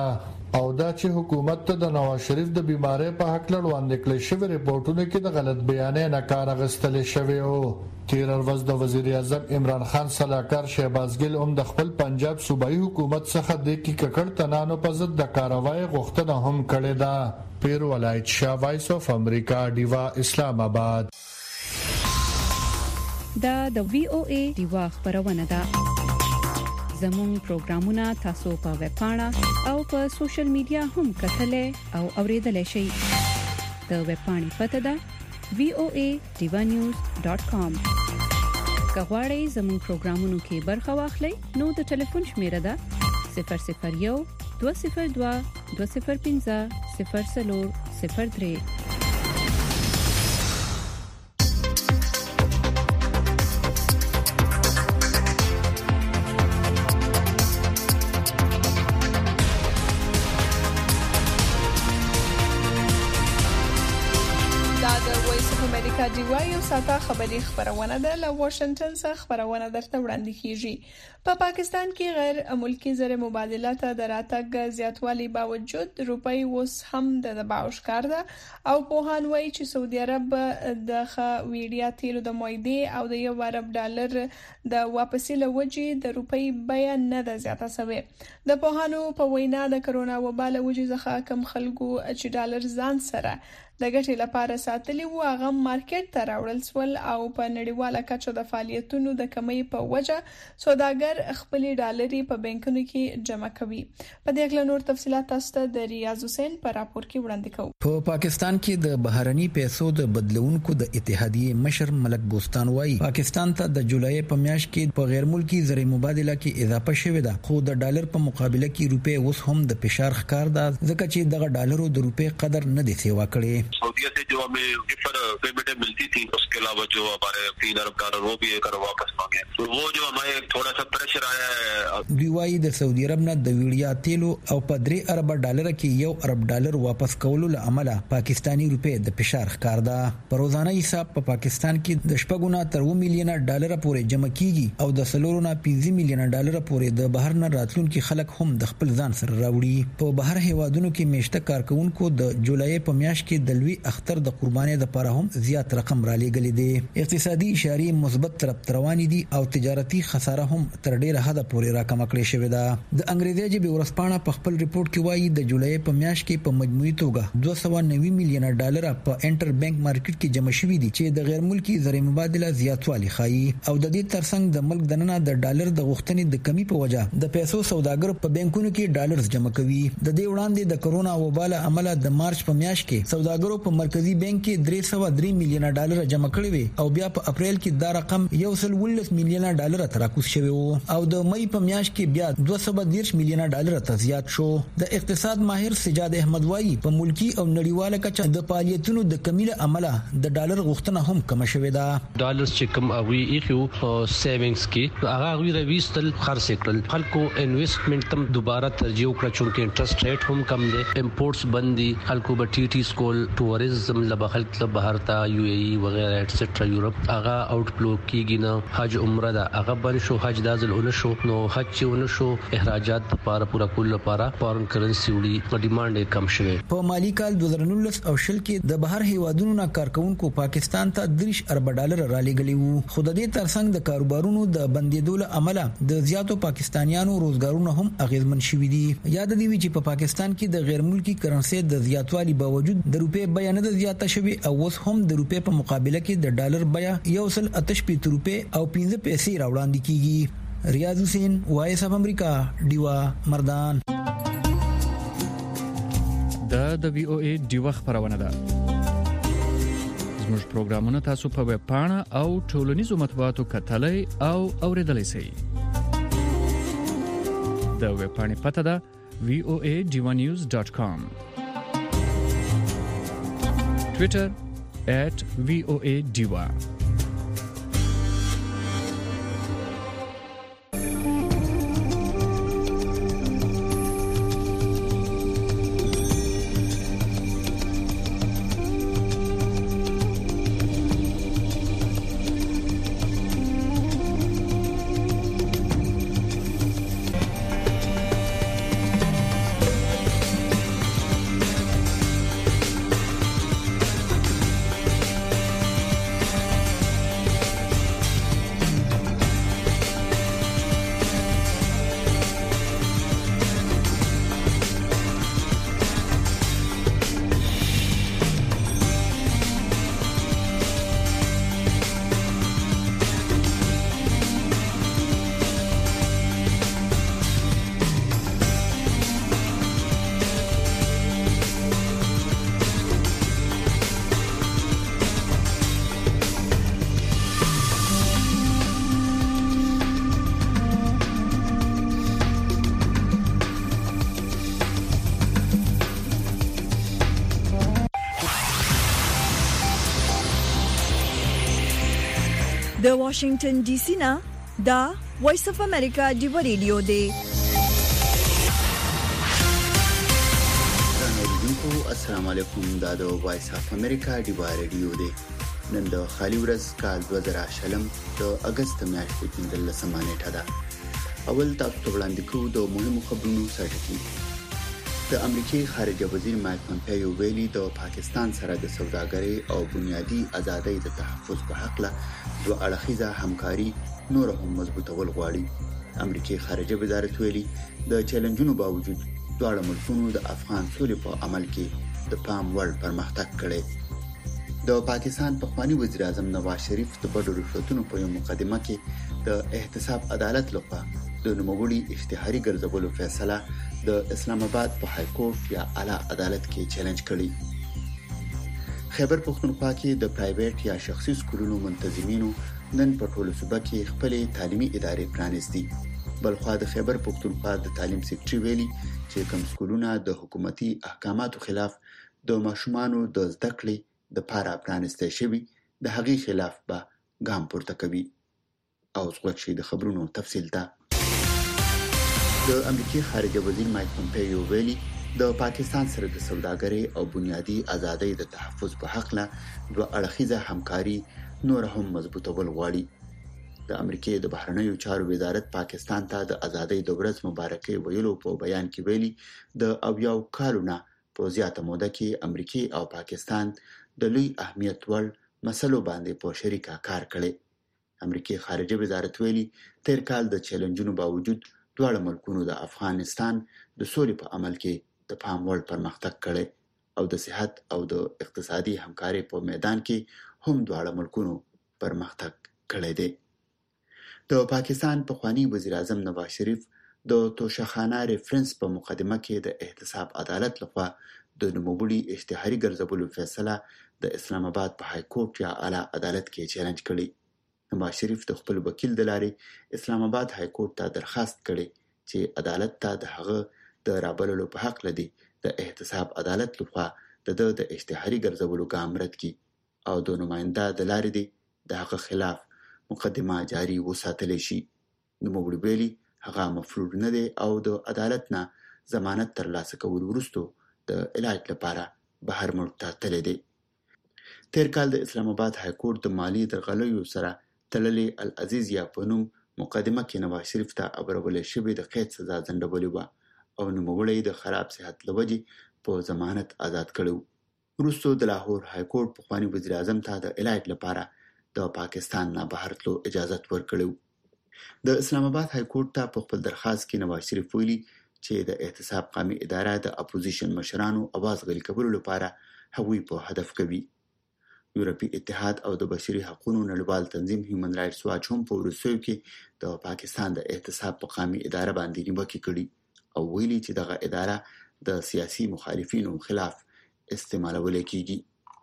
او دا چې حکومت ته د نواز شریف د بیماری په حق لړوان کړي شوی ریپورتونه کې د غلط بیانې نه کار اخیستل شوی او تیر ورځ د وزیر اعظم عمران خان صلاحکار شهباز ګل هم د خپل پنجاب صوبایي حکومت څخه د کی ککړ تنانو په ضد د کاروای غوښتنه هم کړې ده. پیر ولایت شاه وایس اف امریکا دیوا اسلام آباد. دا د وی او ای دیوا خبرونه ده. زموږ پروگرامونه تاسو په ویب پاڼه او په سوشل میډیا هم کتلې او اوریدلای شئ. د ویب پاڼې پته ده voadevanews.com. کغواړئ زموږ پروگرامونو کې برخه واخلئ نو د ټلیفون شمیره ده 001 202 205 0403. دیوا یو ساته خبري خبرونه ده له واشنگټن څخه خبرونه درته وړاندې کیږي. په پاکستان کې غیر ملکی زر مبادلات د راتګ زیاتوالي باوجود روپۍ اوس هم د دباو ښکار ده او په هان وایي چې سعودي عرب د ویډیا تیلو د معاهده او د یو عرب ډالر د واپسې لوجې د روپۍ بیه نه ده زیاته شوې. د پوهانو په وینا د کرونا وبا له وجې څخه کم خلکو چې ډالر ځان سره د ګټې لپاره ساتلي وو هغه مارکیټ ته راوړل سول او په نړیواله کچه د فعالیتونو د کمی په وجه سوداګر خپل ډالري په بانکونو کې جمع کوي. په دې اړه نور تفصيلات تاسو ته د ریاض حسین په راپور کې وړاندې کوو. په پاکستان کې د بهرني پیسو د بدلونکو د اتحادیې مشر ملک بوستان وایي پاکستان ته د جولای په میاشت کې په غیر ملکی زر مبادله کې اضافه شوې ده خو د ډالر په مقابله کې روپے اوس هم د فشار ښکار ده ځکه چې دغه ډالرو د روپے قدر نه دی سیوا کړي. सऊदीया से जो हमें डिफर पेमेंटें मिलती थी उसके अलावा जो हमारे $3 अरब वो भी एक वापस मांगे तो वो जो हमारे थोड़ा सा प्रेशर आया है. دوی وايي د سعودي عرب نه د ویډیا تیلو او په $3 ارب کې $1 ارب واپس کولو له عمله پاکستانی روپے د فشار ښکار ده. په روزانه حساب په پاکستان کې د شپږونه تر $1 میلیونه پورې جمع کیږي او د سلورونه $5 میلیونه پورې د بهر نه راتلونکي خلک هم د خپل ځان سره راوړي. په بهر هیوادونو کې میشته کارکونکو د جولای په میاشت کې د لوی اختر د قربانۍ لپاره هم زیات رقم را لېږلي دي. اقتصادي اشارې مثبت طرف روانې دي او تجارتي خساره هم تر ډیره حد پورې راکمه کړې شوې ده. د انګریزي ژبې ورځپاڼه په خپل ریپورت کې وایي د جولای په میاشت کې په مجموعي توګه $290 میلیونه په انټر بانک مارکیټ کې جمع شوي دي چې د غیر ملکی زر مبادله زیاتوالی ښایي او د دې ترڅنګ د ملک دننه د ډالر د غوښتنې د کمی په وجه د پیسو سوداګر په بانکونو کې ډالر جمع کوي. د دې وړاندې د کرونا وبا له امله د مارچ په میاشت کې سوداګرو په مرکزی بانک کې $303 میلیونه جمع کړی وي او بیا په اپریل کې دا رقم $119 میلیونه ته راکوز شوی وو او د مې په میاشت کې بیا $210 میلیونه ته زیات شو. د اقتصاد ماهر سجاد احمد وایي په ملکی او نړیواله کچه د فعالیتونو د کمی له امله د ډالر غوښتنه هم کم شوې ده. ډالر چې کم اوی ایخو سیوینګز کې هغه غوی رويستل خرڅ کړل خلکو انویسټمنٹ تم دوباره ترجیح وکړه چې انټرست ریټ هم کم دي امپورټس بندي خلکو به ټي ټي سکول ټوریزم لبخل بهر ته یو ای وغیرہ ایټسټرا یورپ هغه آوټ فلو کیږي نه حج عمره دا هغه بل شو حج دازل اون شو نو حج چون شو اخراجات لپاره پورا کول لپاره فورن کرنسی وړي ډیماند کم شوه. په مالی کال 2019 او شل کې د بهر هیوادونو نه کارکونکو پاکستان ته $30 ارب را لېږلي وو خو د دې ترڅنګ د کاروبارونو د بندیدو له امله د زیاتو پاکستانیانو روزګارونه هم اغیزمن شوي دي. یاد دی چې په پاکستان کې د غیر ملکی کرنسي د زیاتوالي باوجود د روپے بیه نه زیاته شوي او اوس هم د روپے په مقابله کې د ډالر بیه $1.85 او 15 پیسې راوړاندې کیږي. ریاض حسین وایس اف امریکا دیوا مردان. د وی او ای دیوا خبرونه ده. زموږ پروگرامونه تاسو په ویب پاڼه او ټولنیزو مطبوعاتو کتلای او اوریدلای شئ. د ویب پاڼې پته ده voadevanews.com. Twitter @VOA_Diva. د واشنگټن ډي سي نه دا وایس اف امریکا دی ریډیو دی. السلام علیکم. دا د وایس اف امریکا دی ریډیو دی. نن د خالي ورځ کال 2020 د اگست میاشتې 15 نیټه ده. اول تاسو ته وړاندې کوو د مهمو خبرونو سرټکی. د امریکای خارجه وزیر مایک پامپیو ویلي د پاکستان سره د سوداګرۍ او بنیادی ازادۍ د تحفظ په حق له دوه اړخیزه همکاري نور هم مضبوطول غواړي. امریکای خارجه وزارت ویلي د چیلنجونو باوجود دواړه ملکونو د افغان سولې په عمل کې د پام وړ پرمختګ کړی. د پاکستان پخوانی وزیر اعظم نواز شریف د بډو رشوتونو په یو مقدمه کې د احتساب عدالت لخوا د نوموړي اشتهاري ګرځولو فیصله د اسلام آباد په های کورټ یا اعلی عدالت کې چیلنج کړی. خیبر پختونخوا کې د پرایویټ یا شخصي سکولونو منتظمینو نن په ټولو صوبه کې خپل تعلیمي ادارې پرانیستي. بلخوا د خیبر پختونخوا د تعلیم سیکریټري ویلي چې کوم سکولونه د حکومتي احکاماتو خلاف د ماشومانو د زده کړې د پاره پرانیستي شوی د هغې خلاف به ګام پورته کوي. او څوک شي د خبرونو تفصیل ته. د امریکای خارجه وزیر مایک پامپیو ویلي د پاکستان سره د سوداګرۍ او بنیادی ازادۍ د تحفظ په حق له دوه اړخیزه همکاري نور هم مضبوطول غواړي. د امریکای د بهرنیو چارو وزارت پاکستان ته د ازادۍ د ورځ مبارکي ویلو په بیان کې ویلي د اویاو کالونه په زیاته موده کې امریکای او پاکستان د لوی اهمیت وړ مسلو باندې په شریکه کار کړي. امریکای خارجه وزارت ویلي تیر کال د چیلنجونو باوجود دواړه ملکونو د افغانستان د سولې په عمل کې د پام وړ پرمختګ کړي او د صحت او د اقتصادي همکارۍ په میدان کې هم دواړه ملکونو پرمختګ کړي دي. د پاکستان پخوانی وزیر اعظم نواز شریف د توشخانه ریفرنس په مقدمه کې د احتساب عدالت لخوا د نوموړي اشتهاري ګرځولو فیصله د اسلام آباد په های کورټ یا اعلی عدالت کې چیلنج کړي. نواز شریف د خپل وکیل د لارې اسلام آباد های کورټ ته درخواست کړي چې عدالت ته د هغه د رابللو په حق لدی د احتساب عدالت لخوا د اشتهاري ګرځولو ګام رد کړي او د نماینده د لارې دی د هغه خلاف مقدمه جاری وساتل شي. نوموړي ویلي هغه مفروض نه دی او د عدالت نه ضمانت ترلاسه کول وروسته د علاج لپاره بهر ملک ته تللی دی. تیر کال د اسلام آباد های کورټ د مالی درغلیو سره تللی العزیزیا په نوم مقدمه کې نواز شریف ته ابرول شوی د قید سزا ځنډولې و او نوموړی د خراب صحت لوجې په ضمانت آزاد کړو. وروسته د لاهور های کورټ پخوانی وزیر اعظم ته د علاج لپاره د پاکستان نه بهر تلو اجازه ورکړو. د اسلام آباد های کورټ ته په خپل درخواست کې نواز شریف ویلي چې د احتساب قومي اداره د اپوزیشن مشرانو اواز غلي کولو لپاره هغوی په هدف کوي. یورپی اتحاد او د بشري حقوقو نړیوال تنظیم هیومن رائټس واچ هم په وروستیو کې د پاکستان د احتساب په قومي اداره باندې نیوکه کړې او ویلي چې دغه اداره د سیاسي مخالفینو خلاف استعمالول کیږي.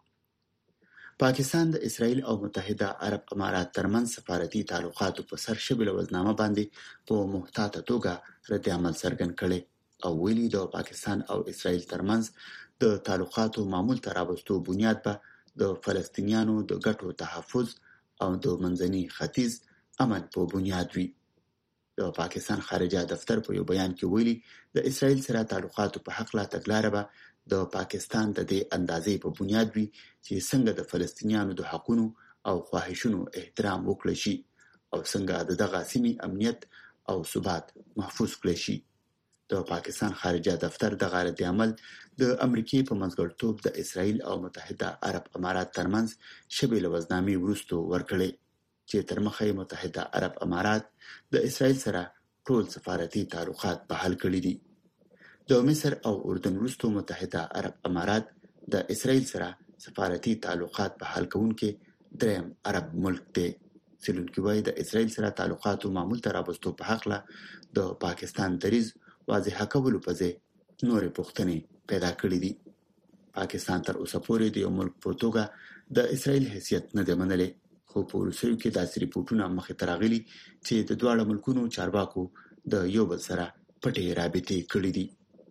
پاکستان د اسرائیل او متحده عرب امارات ترمنځ سفارتي تعلقاتو په سر شبیل وزنامه باندې په محتاطه توګه رد عمل څرګند کړي او ویلي د پاکستان او اسرائیل ترمنځ د تعلقاتو معمول ته راوستو بنیاد به د فلسطینیانو د ګټو تحفظ او د منځني ختیځ امن په بنیاد وي. د پاکستان خارجه دفتر په یو بیان کې ویلي د اسرائیل سره تعلقاتو په حق لا تګلارې به د پاکستان د دې اندازې په بنیاد وي چې څنګه د فلسطینیانو د حقوقو او خواهشونو احترام وکړي شي او څنګه دغه سیمې امنیت او ثبات محفوظ کړي شي. د پاکستان خارجه دفتر د غارت عمل د امریکای په منځګړیتوب د اسرائیل او متحده عرب امارات ترمنځ شبیه وزنامې ورستو ورکړي چې تر مخه متحده عرب امارات د اسرائیل سره ټول سفارتي تعلقات بحال کړي دي. د مصر او اردن وروسته متحده عرب امارات د اسرائیل سره سفارتي تعلقات بحال کوونکې دریم عرب ملک دی. څېړونکي وايي د اسرائیل سره تعلقاتو معمول ته راوستو په حق له د پاکستان دریځ واضح کولو په ځای نورې پوښتنې پیدا کړې دي. پاکستان تر اوسه پورې د یو ملک په توګه د اسرائیل حیثیت نه دی منلی، خو په وروستیو کې داسې ریپورټونه مخې ته راغلي چې د دواړو ملکونو چارواکو د یو بل سره پټې رابطې کړې دي.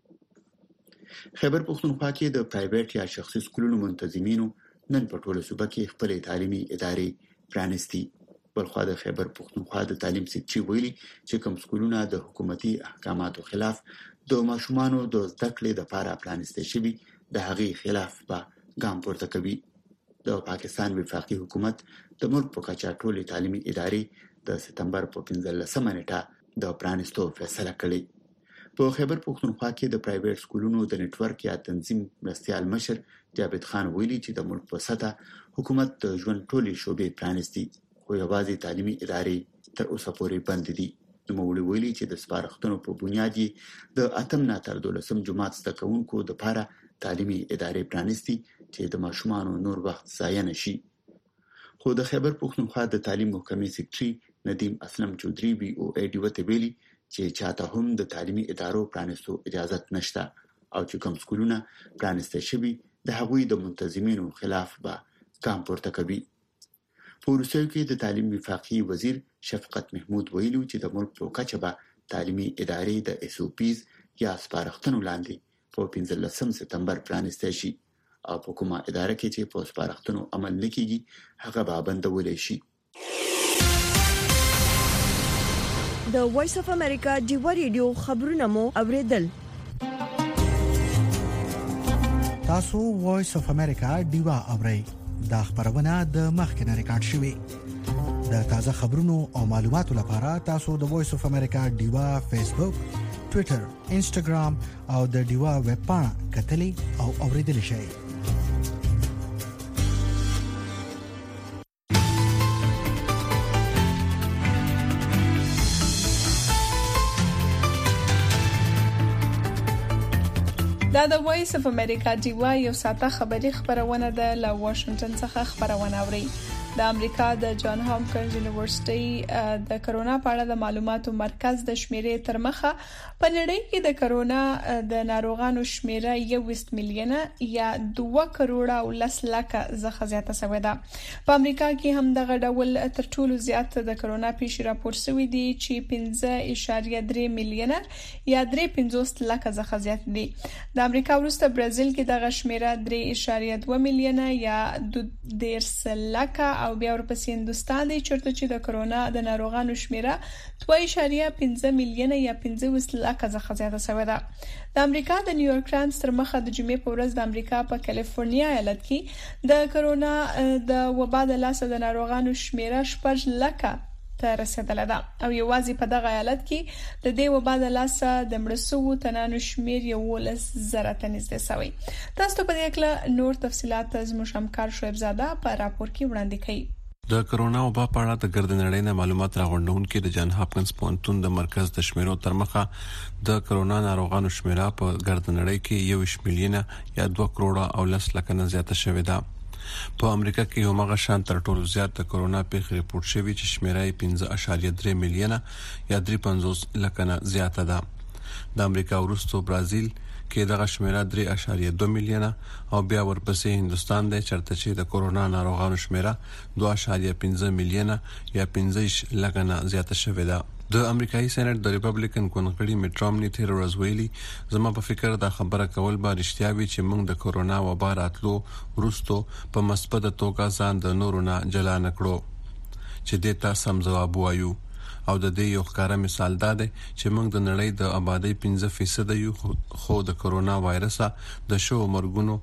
خیبر پختونخوا کې د پرایویټ یا شخصي سکولونو منتظمینو نن په ټوله صوبه کې خپل تعلیمي ادارې پرانیستي. بلخوا د خیبر پختونخوا د تعلیم سکتري ویلي چې کوم سکولونه د حکومتي احکاماتو خلاف د ماشومانو د زده کړې لپاره پلانسته شوي د هغې خلاف به ګام پورته کوي. د پاکستان وفاقي حکومت د ملک په کچه ټولې تعلیمي ادارې د سپتمبر په 15 نیټه د پرانستو فیصله کړې. په خیبر پختونخوا کې د پرایویټ سکولونو د نتورک یا تنظیم مرستیال مشر جاوید خان ویلي چې د ملک په سطح حکومت د ژوند ټولې شوبې پرانستي خو یوازې تعلیمي ادارې تر اوسه پورې بند دي. نوموړي ویلي چې د سپارښتنو په بنیاد د 8 نه تر 12 جماعت زده کوونکو لپاره تعلیمي ادارې پرانستي چې د ماشومانو نور وخت ضایع نشي. خو د خیبر پختونخوا د تعلیم محکمې سکرټري ندیم اسلم چودري وی او ای ډي وته ویلي چې چاته هم د تعلیمي ادارو پرانستو اجازه نشته او چې کوم سکولونه پرانسته شوي د هغوی د منتظمینو خلاف به ګام پورته کوي. په روسیې کې د تعلیم وفاقي وزیر شفقت محمود ویلو چې د ملک په کچه به تعلیمي ادارې د اس او پیز یا سپارښتنو لاندې په 15 سپتمبر پرانسته شي او په کومه اداره کې چې په سپارښتنو عمل نکېږي هغه به بندول شي. د وایس اف امریکا ډیوا ریډیو خبرونه مو اوریدل. تاسو وایس اف امریکا ډیوا اورئ. دا خبرونه د مخکنه ریکارډ شوې. د تازه خبرونو او معلوماتو لپاره تاسو د وایس اف امریکا ډیوا فیسبوک، ټوئیټر، انسټاګرام او د ډیوا ویب پاڼه کتلي او اوریدل شئ. دا د وایس اف امریکا ډیوا یو ساته خبری خبرونه ده له واشنگټن څخه خبرونه اوري. د امریکا د جان هاپکینز یونیورسيټي د کرونا په اړه د معلوماتو مرکز د شمیرې تر مخه په نړۍ کې د کرونا د ناروغانو شمیره 1 میلیون یا 2 کروڑ او 10 لک څخه زیاته شوې ده. په امریکا کې هم دغه ډول تر ټولو زیات د کرونا پیښې راپور شوې دي چې 5.3 میلیون یا 3.50 لک څخه زیات دي. د امریکا وروسته برازیل کې دغه شمیره 3.2 میلیون یا 2 لک او بیا ورپسې هندستان دی چیرته چې د کرونا د ناروغانو شمیره 2.5 میلیون یا 15 لک څخه زیاته شوې ده. د امریکا د نیویارک ټایمز تر مخه د جمعې په ورځ د امریکا په کالیفورنیا ایالت کې د کرونا د وبا د لاسه د ناروغانو شمیره 4 لک ته رسیدله ده او یوازې په دغه ایالت کې د دې وبا د لاسه د مړسوو تنانو شمیر 11,000 ته نږدې شوی. تاسو ته په دې اړه نور تفصيلات زموږ همکار شعیب زاده په راپور کې وړاندې کړي. د کرونا وبا په اړه د ګردنړۍ نه معلومات راغونډونکو د جان هاپکینز پوهنتون د مرکز د شمیرو تر مخه د کرونا ناروغانو شمیره په ګردنړۍ کې 1 میلیون یا 2 کروڑ او 10 لک نه زیاته شوې ده. په امریکا کې یو مغه شان تر ټولو زیات د کرونا پیښې ریپورت شوی چې شمیره 5.3 میلیون یا 3.50 لک نه زیاته ده. د امریکا وروسته برازیل کې دغه شمیره 3.2 میلیون او بیا ورپسې هندستان دی چرته چې د کرونا ناروغانو شمیره 2.5 میلیون یا 15 لک نه زیاته شوې ده. د امریکایي سېنات د ریپبلیکن کنګړي میټ رامني تیر ورځ ویلي زما په فکر دا خبره کول به رښتیا وي چې موږ د کرونا وبا راتلو وروسته په مثبت توګه ځان د نورو نه جلا نکړو چې دې ته سم جواب وایو او د دې یو ښکاره مثال دا دی چې موږ د نړۍ د آبادی 15% یو خو د کرونا وایرس د شو مرګونو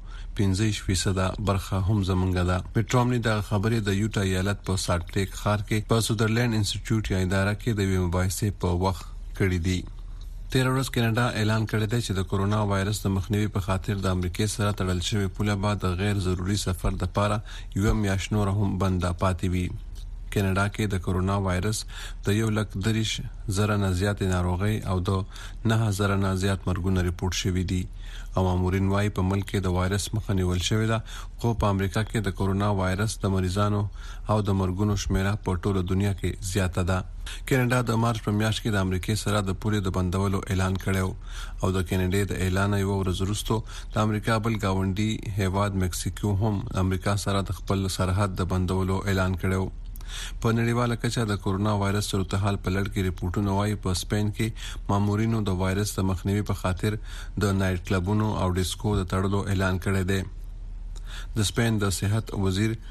15% برخه هم زمونږ ده. میټرومني د خبرې د یوټا ایالت په سالټ لیک ښار کې په سودرلند انسټیټیوټ یا اداره کې د ویمو بایسې په وخت کړی دی. تیر ورځ کینیډا اعلان کړی دی چې د کرونا وایرس د مخنیوي په خاطر د امریکای سره تړل شوی پوله بعد غیر ضروري سفر د لپاره یو میاشت نور هم بند پاتې وي. کینیډا کې د کرونا وایرس د 1,30,000 نه زیات ناروغي او د 9,000 نه زیات مرګونه ریپورت شوي دي او مامورین وايي په ملک کې د وایرس مخه نیول شوې ده خو په امریکا کې د کرونا وایرس د مریضانو او د مرګونو شمیره په ټوله دنیا کې زیاته ده. کینیډا د مارچ په میاشت کې د امریکای سره د پولې د بندولو اعلان کړو او د کینیډا د اعلان یو ورځ وروسته د امریکا بل گاونډي هیواد مکسیکو هم امریکا سره د خپل سرحد د بندولو اعلان کړو. په نړیواله کچه د کرونا وایرس صورتحال په لړ کې ریپورتونه وايي په سپین کې مامورینو د وایرس د مخنیوي په خاطر د نایټ کلبونو او ډیسکو د تړلو اعلان کړی دی. د سپین د صحت وزیر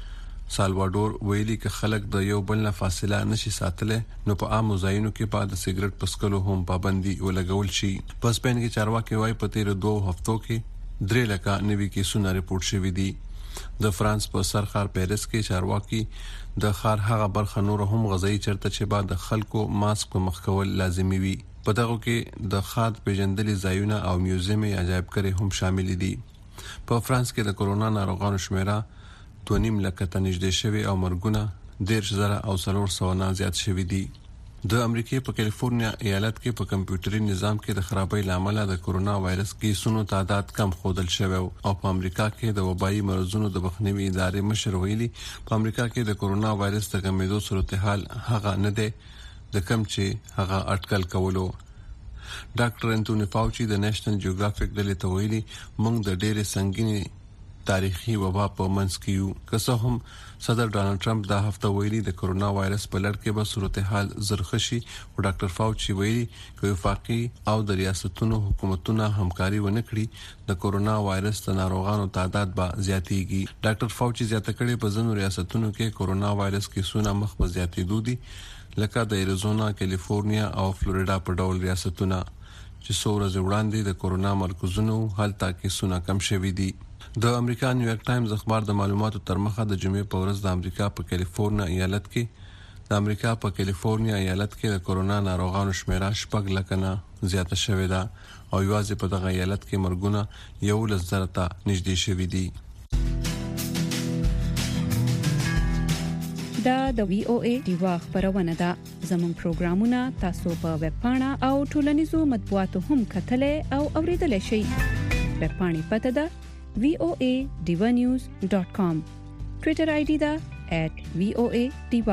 سالواډور ویلي ک خلک د یو بل نه فاصله نشي ساتله نو په عام ځایونو کې بعد سیګریټ پسکلو هم پابندي ولګول شي. په سپین کې چارواکي وايي په تیر 2 هفتو کې 3 لکه نوي کیسونه ریپورت شوي دي. د فرانس په سرخار پیرس کې چارواکي د خار هغه برخه نور هم غذایی چرته چې بعد خلکو ماسک په مخ کول لازمي وي. په دغه کې د خاد پیژندلې ځایونه او میوزیم عجایب کرے هم شامل دي. په فرانس کې د کورونا ناروغانو شمیره 2.5 لکه ته نږدې شوی او مرګونه 10,000 او 400 زیات شوي دي. د امریکای په کیلیفورنیا ایالت کې په کمپیوټري نظام کې د خرابۍ لامل د کورونا وایرس کیسونو تعداد کم خودل شوی او په امریکا کې د وبایي مرزونو د مخنیوي ادارې مشر ویلي په امریکا کې د کورونا وایرس د کمیدو صورتحال هغه نه دی د کم چې هغه اټکل کولو. ډاکټر انټونی فاوچي د نېشنل جیوګرافیک ډلې ته ویلي موږ د ډېرې سنگینی تاریخي وبا په منځ کې یو. که هم صدر ډانلډ ټرمپ دا هفته ویلي د کورونا وایرس په لړ کې به صورتحال زرخشي او ډاکټر فاوچي ویلي چې وفاقي او د ریاستونو حکومتونو همکاري ونه کړي د کورونا وایرس د ناروغانو تعداد به زیاتېږي. ډاکټر فاوچي زیاته کړي په ځینو ریاستونو کې کورونا وایرس کیسونه مخ په زیاتېدو دي لکه د ایریزونا، کیلیفورنیا او فلوریډا په ډول ریاستونه چې څو ورځې وړاندې د کورونا مرکزونو هلته کیسونه کم شوي دي. د امریکا نیویارک ټایمز اخبار د معلوماتو تر مخه د جمعې په ورځ د امریکا په کیلیفورنیا ایالت کې د کورونا ناروغانو شمیره 6 لکه نه زیاته شوې ده او یوازې په دغه ایالت کې مرګونه 11,000 ته نږدې شوي دي. دا د وی او ای دیوا خبرونه ده. زموږ پروګرامونه تاسو په ویب پاڼه او ټولنیزو مطبوعاتو هم کتلې او اوریدلای شئ. ویب پاڼې پته ده voadivanews.com. Twitter ID da @voadiva.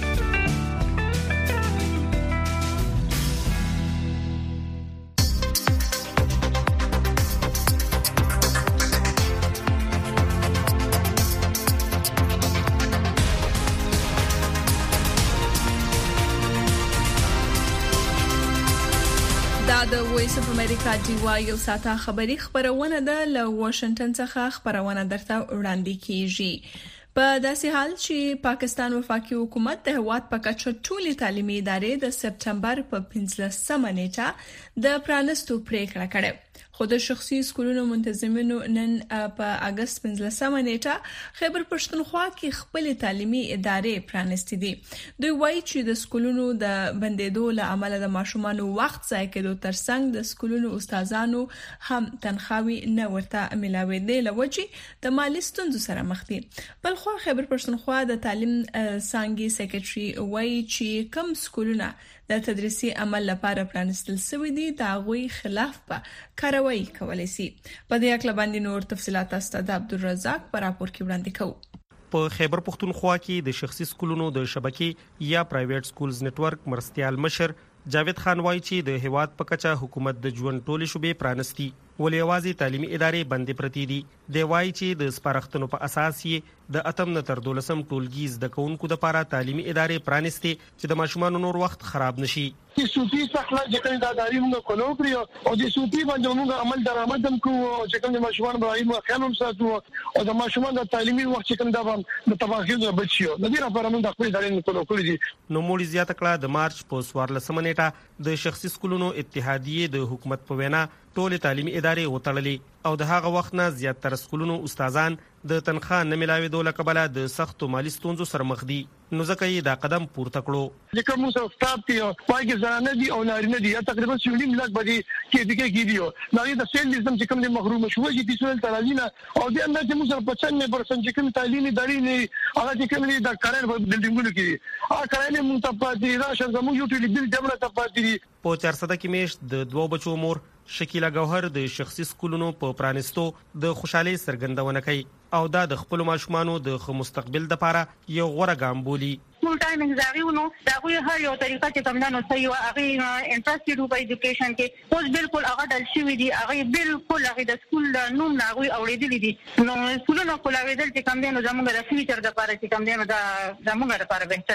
د وایس اف امریکا دیوا یو ساته خبری خبرونه ده له واشنگټن څخه خبرونه درته وړاندې کیږي. په داسې حال چې پاکستان وفاقي حکومت د هواد په کچه ټولي تعلیمي ادارې د سپټمبر په 15 نیټه د پرانستو پریکړه کړې. خو د شخصي سکولونو منتظمینو نن په اگست 15 نیټه خیبر پښتونخوا کې خپل تعلیمي ادارې پرانستې دي. دوی وایي چې د سکولونو د بندیدو له امله د ماشومانو وخت ضایع کېدو ترڅنګ د سکولونو استادانو هم تنخواوي نه ورته ملاوي دي لوجې د مالی ستونزو سره مخ دي. بلخو خیبر پښتونخوا د تعلیم څانګې سیکریټري وایي چې کوم سکولونه د تدریسي عمل لپاره پرانستل شوی دي دا غوي خلاف په کاروایی کولای شي. په دې اړه باندې نور تفصيلات استاد عبدالرزاق پر راپور کې وړاندې کوي. په خیبر پښتونخوا کې د شخصي سکولونو د شبکې یا پرایویټ سکولز نتورک مرستيال مشر جاوید خان وایي چې د هواد په کچه حکومت د ژوند ټولې شوبې پرانستي ولې یوازې تعلیمي ادارې بندې پرتې دي. د وایي چې د سپارښتنو په اساس یې د اتم نه تر 12 ټولګي زده کوونکو لپاره تعلیمي ادارې پرانستي چې د ماشومانو نور وخت خراب نشي. چې صوفي څخه چې کله د ادارې موږ کولو پریو او د صوفي باندې موږ عمل درآمد هم کوو چې کوم ماشومان به ایمه خیالم ساتو او د ماشومان د تعلیمي وخت چې کوم د تباهیو د بچیو د دې لپاره موږ د خپل ادارې کولو کړی دي. نو موږ زیاته کړه د مارچ په 14 نیټه د شخصي سکولونو اتحادیه د حکومت په وینا ټول تعلیمي ادارې وتړلې او د هغه وخت نه زیات تر سکولونو استادان د تنخواه نه ملاوي دوله کبله د سختو مالی ستونزو سره مخ دي. نو ځکه یې دا قدم پورته کړو. چې کوم څه سټاپ دی او پای زنانه دي او نارینه دي تقریبا 70 لک باندې کې کېدیو نو دا سیل نظام چې کوم د محروم شو چې د سوال ترازینه او د اندازې موږ په 95% چې کوم تعلیمي ادارې نه هغه چې کوم د کارن بلډینګونو کې هغه کارن موږ ته پاتې راشه زموږ یو ټیلی بل جمله ته پاتې. په 400 کې میش د 2 بچو مور شکیلا گوهر د شخصي سکولونو په پرانستو د خوشحالي سرګندونه کوي او دا د خپل ماشومانو د مستقبل لپاره یو غوړه ګام بولي. فول ټایم انزاغيونو دا غوي هر یو طریقه چې تمنانو صحیح او هغه انټرستډ په ایجوکیشن کې اوس بالکل هغه دل شوی دي هغه بالکل هغه د سکول نوم نه غوي اوریدل دي نو سکولونو کولاویدل چې کوم دي نو زموږ د فیوچر لپاره چې کوم دي نو دا زموږ لپاره بهتره وي.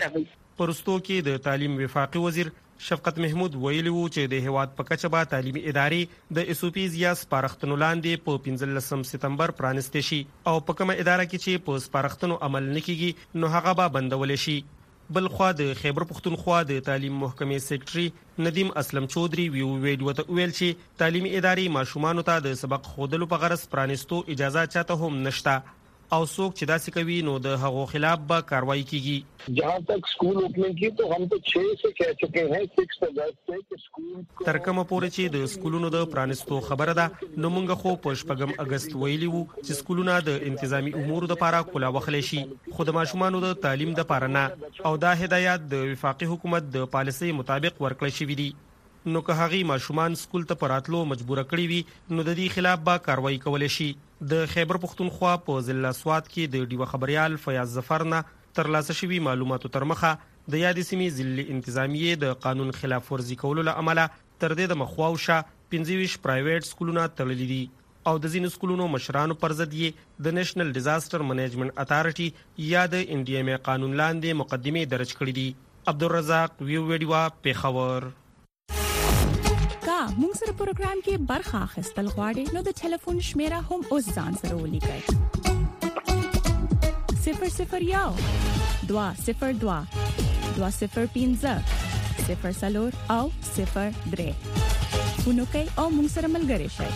پرستو کې د تعلیم وفاقي وزیر شفقت محمود ویلي وو چې د هیواد په کچه به تعلیمي ادارې د SOPs یا سپارښتنو لاندې په 15 سپتمبر پرانستې شي او په کومه اداره کې چې په سپارښتنو عمل نکېږي نو هغه به بندول شي. بل خو د خیبر پختونخوا د تعلیم محکمې سیکریټري ندیم اسلم چودري ویډیو ته ویل چې تعلیمي ادارې ماشومان ته د سبق خودلو په غرض پرانستو اجازه چاته هم نشته او څوک چې داسې کوي نو د هغو خلاف به کاروایی کیږي. जहाँ तक स्कूल ओपनिंग की तो हम तो 6 से कह चुके हैं 6 अगस्त से कि स्कूल ترکمه پورې چې د سکولونو د پرانستو خبره ده نو موږ خو په 8 اگست ویلي وو چې سکولونه د انتظامی امور لپاره کولا وخلې شي خو د ماشومانو د تعلیم لپاره نه او دا هدایت د وفاقي حکومت د پالیسۍ مطابق ورکړل شوی دي. نو که هغه ماشومان سکول ته پراتلو مجبور کړی وي نو د دې خلاف به کاروایی کولای شي. د خیبر پختونخوا په ضلع سوات کې د ډیوه خبريال فیاض ظفر نه ترلاسه شوی معلوماتو تر مخه د یادې سیمې ضلعي انتظامیه د قانون خلاف ورزي کولو له امله تر دې د مخواوشه 15 پرایویټ سکولونه تړلي دي او د ځینو سکولونو مشرانو پر ضد یې د نېشنل ډیزاستر منیجمنت اتارټي یا د NDMA قانون لاندې مقدمه درج کړې دي. عبدالرزاق ویډیو پیښور. کا موږ سره پروګرام کې برخه اخیستل غواړئ نو د ټلیفون شمیره هم اوس ځان سره ولیکئ 001 202 205 0 او 03 ونوکئ او موږ سره ملګري شئ.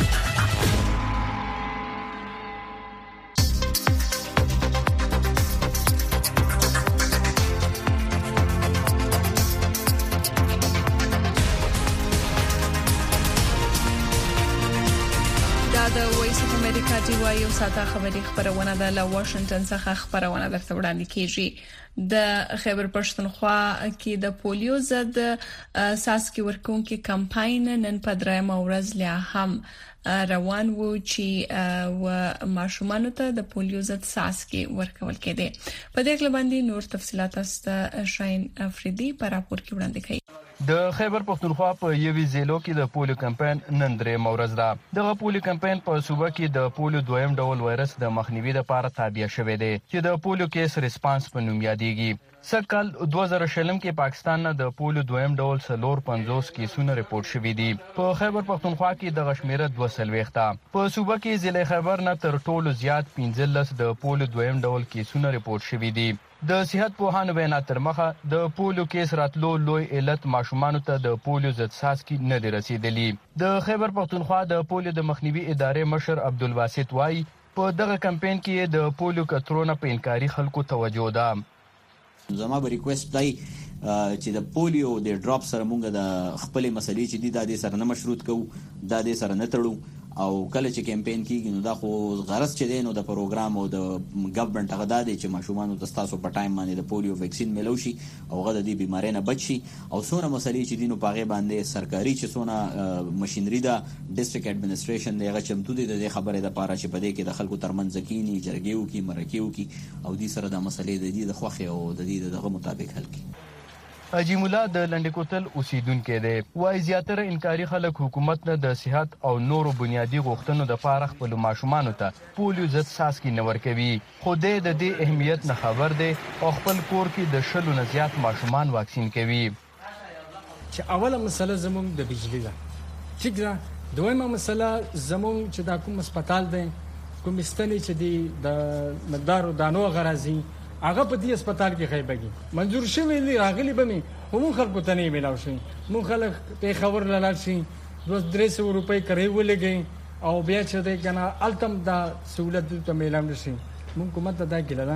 د وایس اف امریکا دی وایو ساته خبري خبرونه د واشنگټن څخه خبرونه درته وړاندې کیږي. د خیبر پښتونخوا کې د پولیو ضد ساسکی ورکونکو کمپاین نن په درېمه ورځ لا هم روان وو چې و ماشومان ته د پولیو ضد ساسکی ورکول کېده. په دې اړه باندې نور تفصيلات است شاین افریدي په راپور کې وړاندې کړي. د خیبر پختونخوا په یوې ضلع کې د پولیو کمپاین نن درېمه ورځ ده. دغه پولیو کمپاین په صوبه کې د پولیو دویم ډول وایرس د مخنیوي لپاره تابع شوی دی چې د پولیو کیس ریسپانس په نوم یادېږي. سکهال 2020 کې پاکستان نه د پولیو دویم ډول 450 کیسونه ریپورت شوي دي. په خیبر پختونخوا کې د غشمیره 240 ته په صوبه کې ضلع خیبر نه تر ټولو زیات 15 د پولیو دویم ډول کیسونه ریپورت شوي دي. د صحت پوهانو بیان تر مخه د پولیو کیس راتلو لوی علت ماشومان ته د پولیو ضد ساسکی نه دی رسیدلی. د خیبر پختونخوا د پولیو د مخنیوي ادارې مشر عبدالباسط وای په دغه کمپاین کې د پولیو کترونه په انکاري خلکو توجه ده. زما به ریکوست دی چې د پولیو د ډراپ سره مونږ د خپل مسلې چې د دې سره نه مشروط کوو د دې سره نه تړو او کله چې کمپاین کیږي نو دا خو غرض چې دی نو د پروګرام او د ګورنمنت هغه د چې ماشومان د تاسو په ټایم باندې د پولیو ویکسین ملو شي او غو د دې بیماری نه بچ شي او څونه مسلې چې دینو پاغه باندې سرکاري چې څونه ماشينري دا ډیسټریکټ اډمنستریشن دغه چمتو دي د خبرې د پاره چې په دې کې د خلکو ترمنځ کینی جرګیو کې مرکیو کې او دې سره د مسلې د دې د خوخه او د دې دغه مطابق حل کی. اجیم الله د لنډکوتل اوسیدونکو دی وای زیاتره انکاري خلک حکومت نه د صحت او نورو بنیادی غوښتنو د فارغ خپل ماشومان ته پولیو ضد ساسکی نه ورکوي خو د دې اهمیت نه خبر دی او خپل کور کې د شلو نه زیات ماشومان واکسین کوي. چې اوله مسله زموږ د بجلی ده ټیک ده دویمه مسله زموږ چې د کوم هسپتال دی کوم ستنې چې دی د مقدار دانو غرازي هغه په دې هسپتال کې خیبګي منظور شوی دی راغلی به مې هم خلکو ته نه ملاو شي مون خلک په خبر لاله شي 200 روپۍ کرے ولګي او بیا چې دا کنه التم دا سہولت ته ملاو نشي مون کومه دا ګللا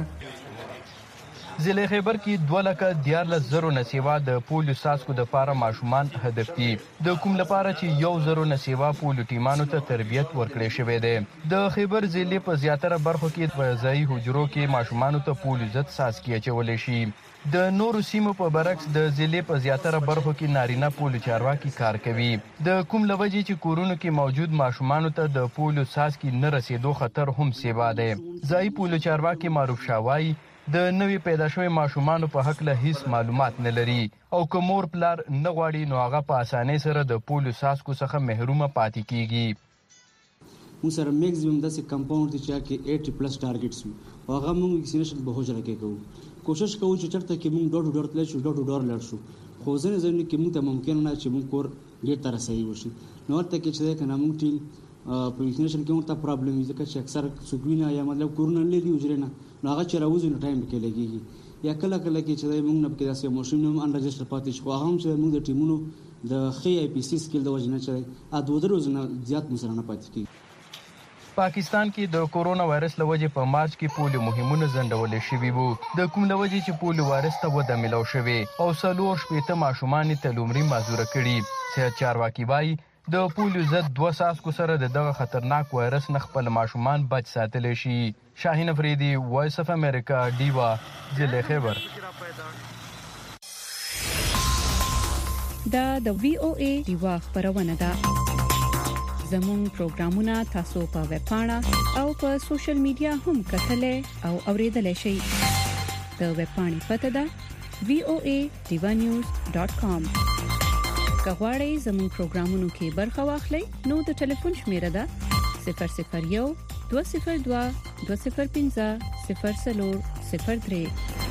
ضلع خیبر کې 2,14,000 نسیوا د پولیو ساسکو د پاره ماشومان هدف دي د کوم لپاره چې 1,000 نسیوا پولیو ټیمانو ته تربیت ورکړي شوی دی. د خیبر ضلع په زیاتره برخو کې په ځای حجرو کې ماشومان ته پولیو ضد ساسکی اچول شي. د نورو سیمو په برعکس د ضلع په زیاتره برخو کې نارینه پولیو چارواکي کار کوي. د کوم لوجې چې کورونو کې موجود ماشومان ته د پولیو ساسکی نه رسیدو خطر هم سیوا دی. ځای پولیو چارواکي معروف شاوای د نوې پیدا شوی ماشومان په حق له هیڅ معلومات نه لري او کومور پلار نه غواړي نو هغه په اسانۍ سره د پولیو ساسکو څخه محرومه پاتې کیږي. مو سره میکسیمم د کمپاوند چې کې 80+ ټارګټس هغه موږ ویکسینیشن به هوجره کې کوو کوشش کوو چې چرته کې موږ ډور ډور تل شو ډور لړ شو خو ځنه ځنه کې موږ ته ممکن نه چې موږ کور ډیر تر رسېږي وشي نو ورته کې چې کنه موږ ټیم په ویکنیشن کې ورته پرابلم وي ځکه چې اکثر سګوینا یا مطلب کورونه لري وجره نه نو هغه چې راوځي نو ټایم کې لګيږي یا کله کې چې موږ نه کې داسې موشن هم انرجستر پاتې شو هغه هم چې موږ د ټیمونو د خي آی پی سی سکیل د وجنه چې ا دوه روزنه زیات مسره نه پاتې کیږي پاکستان کې د کورونا وایرس لوجې په مارچ کې پولیو مهمونه زندول شوې وو د کوم لوجې چې پولیو وایرس ته وده ملو شوې او څلور شپېته ماشومان ته لومړی معذوره کړي چې چارواکي وایي د پولیو ضد 200 کو سره دغه خطرناک وایرس نه خپل ماشومان بچ ساتل شي شاهین افریدي وایس اف امریکا دیوا ضلع خیبر د وی او ای دیوا خبرونه ده زموږ پروگرامونه تاسو په ویب پاڼه او په سوشل میډیا هم کتلې او اوریدلای شئ د ویب پاڼې پته ده voadevanews.com کغواړئ زموږ پروگرامونو کې برخه واخلئ نو د ټلیفون شمیره ده 001 202 205 0403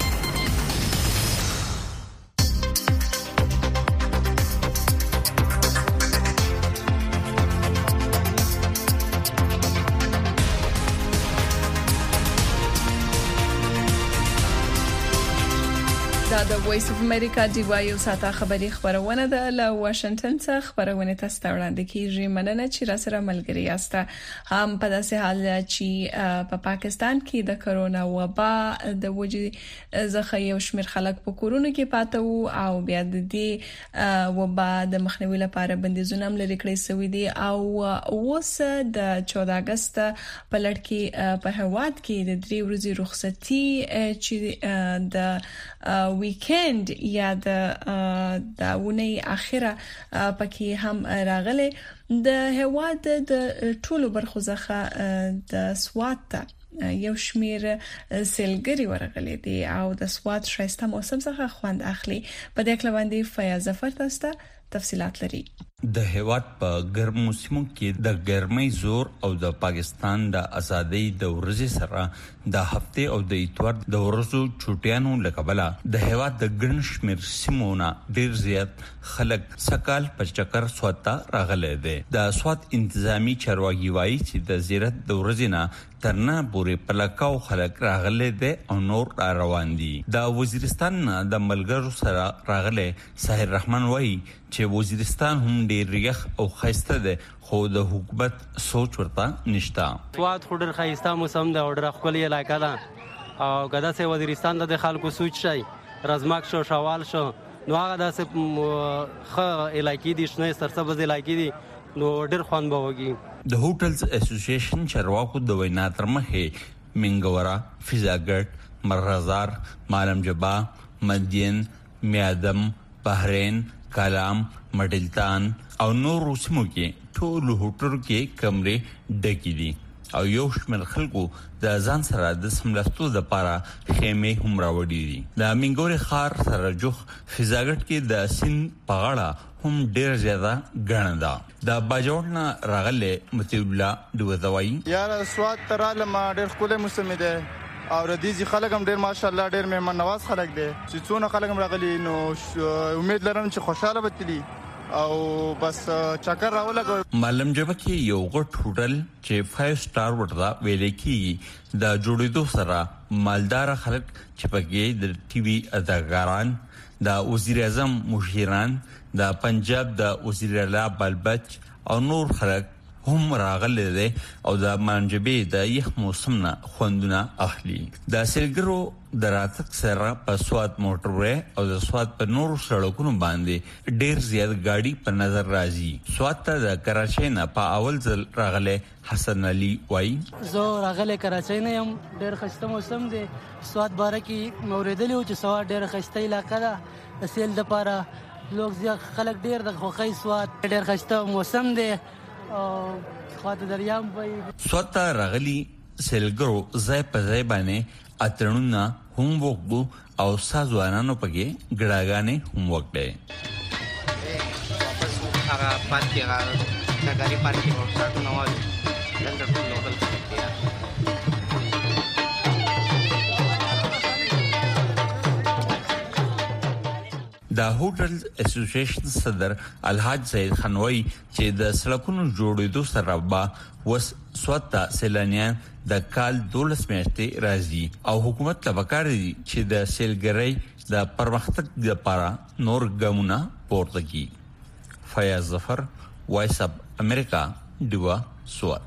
د وایس اف امریکا دی وایو ساته خبری خبرونه ده له واشنگټن څخه خبرونه تاسو ته وړاندې کیږي مننه چې را سره ملګری یاست هم په داسې حال چې په پاکستان کې د کرونا وبا د وجې زخه یو شمیر خلک په کورونو کې پاتې وو او بیا د دې وبا د مخنیوي لپاره بندیزونه هم لري کړی سوي دي او اوس د 14 اگست په لړ کې په هواد کې د 3 ورځې رخصتي چې د ویکند یا د اونۍ اخیره پکې هم راغله د هواد د ټولو برخو څخه د سوات یو شمیر سیلګری ورغلي دي او د سوات شایسته موسم څخه خوند اخلي په دې کله باندې فیاض ظفر تاسو تفصيلات لري د هیواد په ګرم موسمو کې د ګرمۍ زور او د پاکستان د ازادۍ د ورځې سره د هفته او د اتوار د ورځو چټیانو لکبلا د هیواد د ګڼ شمیر سیمونه ډیر زیات خلک سکال په چکر سوتا راغلي دي د سوات انتظامی چارواکي وایي چې د زیارت د ورځې نه ترنه پورې پلکاو خلک راغلي دي او نور روان دي د وزیرستان د ملګرو سره راغلي ساحر رحمان وایي چې وزیرستان هم ډیر یخ او خسته ده خو د حکومت سوچ ورته نشتا سواد خډر خسته موسم د اورډر خپل علاقہ ده او غدا سه وزیرستان د خلکو سوچ شي رزماک شو شوال شو نو هغه د خ علاقې دي شنه سرسبز علاقې دي نو ډیر خوان بوږي د هوټلز اسوسییشن چارواکو د وینا تر مخه منګورا فیزاګټ مرغزار مالم جبا مدین میادم بحرین کلام مډلتان او نور سیمو کې ټول هوټل کې کمرې ډکې دي او یو شمېر خلکو د ځان سره د سملستو د پاره خیمه هم راوړي دي د منګوري خار سره جوخ فیزاګټ کې د سین پغاړه هم ډیر زیاده غندا د باجوړنا راغله متي الله دوزوي یار سواد تراله ما ډیر خپل موسم ده او ردیزي خلک هم ډیر ماشاءالله ډیر مهمان نواز خلک دي چې څونه خلک هم راغلي نو امید لرم چې خوشاله وتلی او بس چکر راولګ معلم جبه کې یو غټ هوټل چې 5 سٹار ورته ویل کی د جوړېدو سره مالدار خلک چې پکې د ټي وي اداګاران د وزیر اعظم مشیران د پنجاب د وزیر اعلی بلبچ او نور خلک هم راغلي دي او د منجبې د یخ موسم نه خوندونه اخلي د سلګرو دراتک سره په سواد موټروي او د سواد په نورو سړکونو باندې ډیر زیات گاډي په نظر راځي سواد ته د کراچۍ نه په اول ځل راغله حسن علي وای زه راغله کراچۍ نه يم ډیر خسته موسم دی سواد باره کې موریدلی او چې سواد ډیر خسته علاقہ ده سیل د پاره لوګ زیات خلک ډیر د خوخي سواد ډیر خسته موسم دی او خاطر دریام وای سواد راغلی سلګرو زای په زای باندې اترونه هم وګو او سازوانانو پکې ګډاګانې هم وکړي هغه پارکي هغه غاړي پارکي ورته نو وایي دلته ټول لوکل څخه د هوټل اسوسییشن صدر الحاج سید خانوی چې د سړکونو جوړېدو سره به وس سوتا سیلانیان د کال 12 میاشتې راځي او حکومت ته وکړي چې د سیلګرۍ د پرمختګ لپاره نور ګامونه پورته کړي. فیاض ظفر، وایس اف امریکا، ډیوا سوات.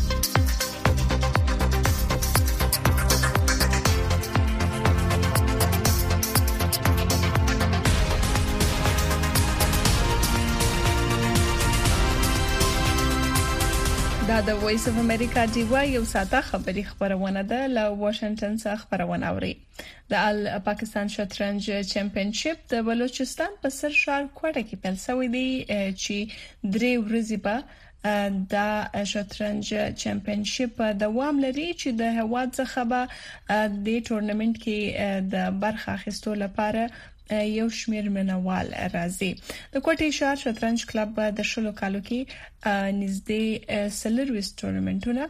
دا د وایس اف امریکا ډیوا یو ساته خبری خبرونه ده له واشنگټن څخه خبرونه اوري. د پاکستان شطرنج چمپیونشپ د بلوچستان په سر ښار کوټه کې پیل شوی دی چې 3 ورځې به د شطرنج چمپیونشپ دوام لري چې د هواد څخه به د ټورنمنت کې د برخه اخیستو لپاره یو شمیر منوال راځي. د کوټې ښار شطرنج کلب د شلو کالو کې نږدې سلرويس ټورنمنټونه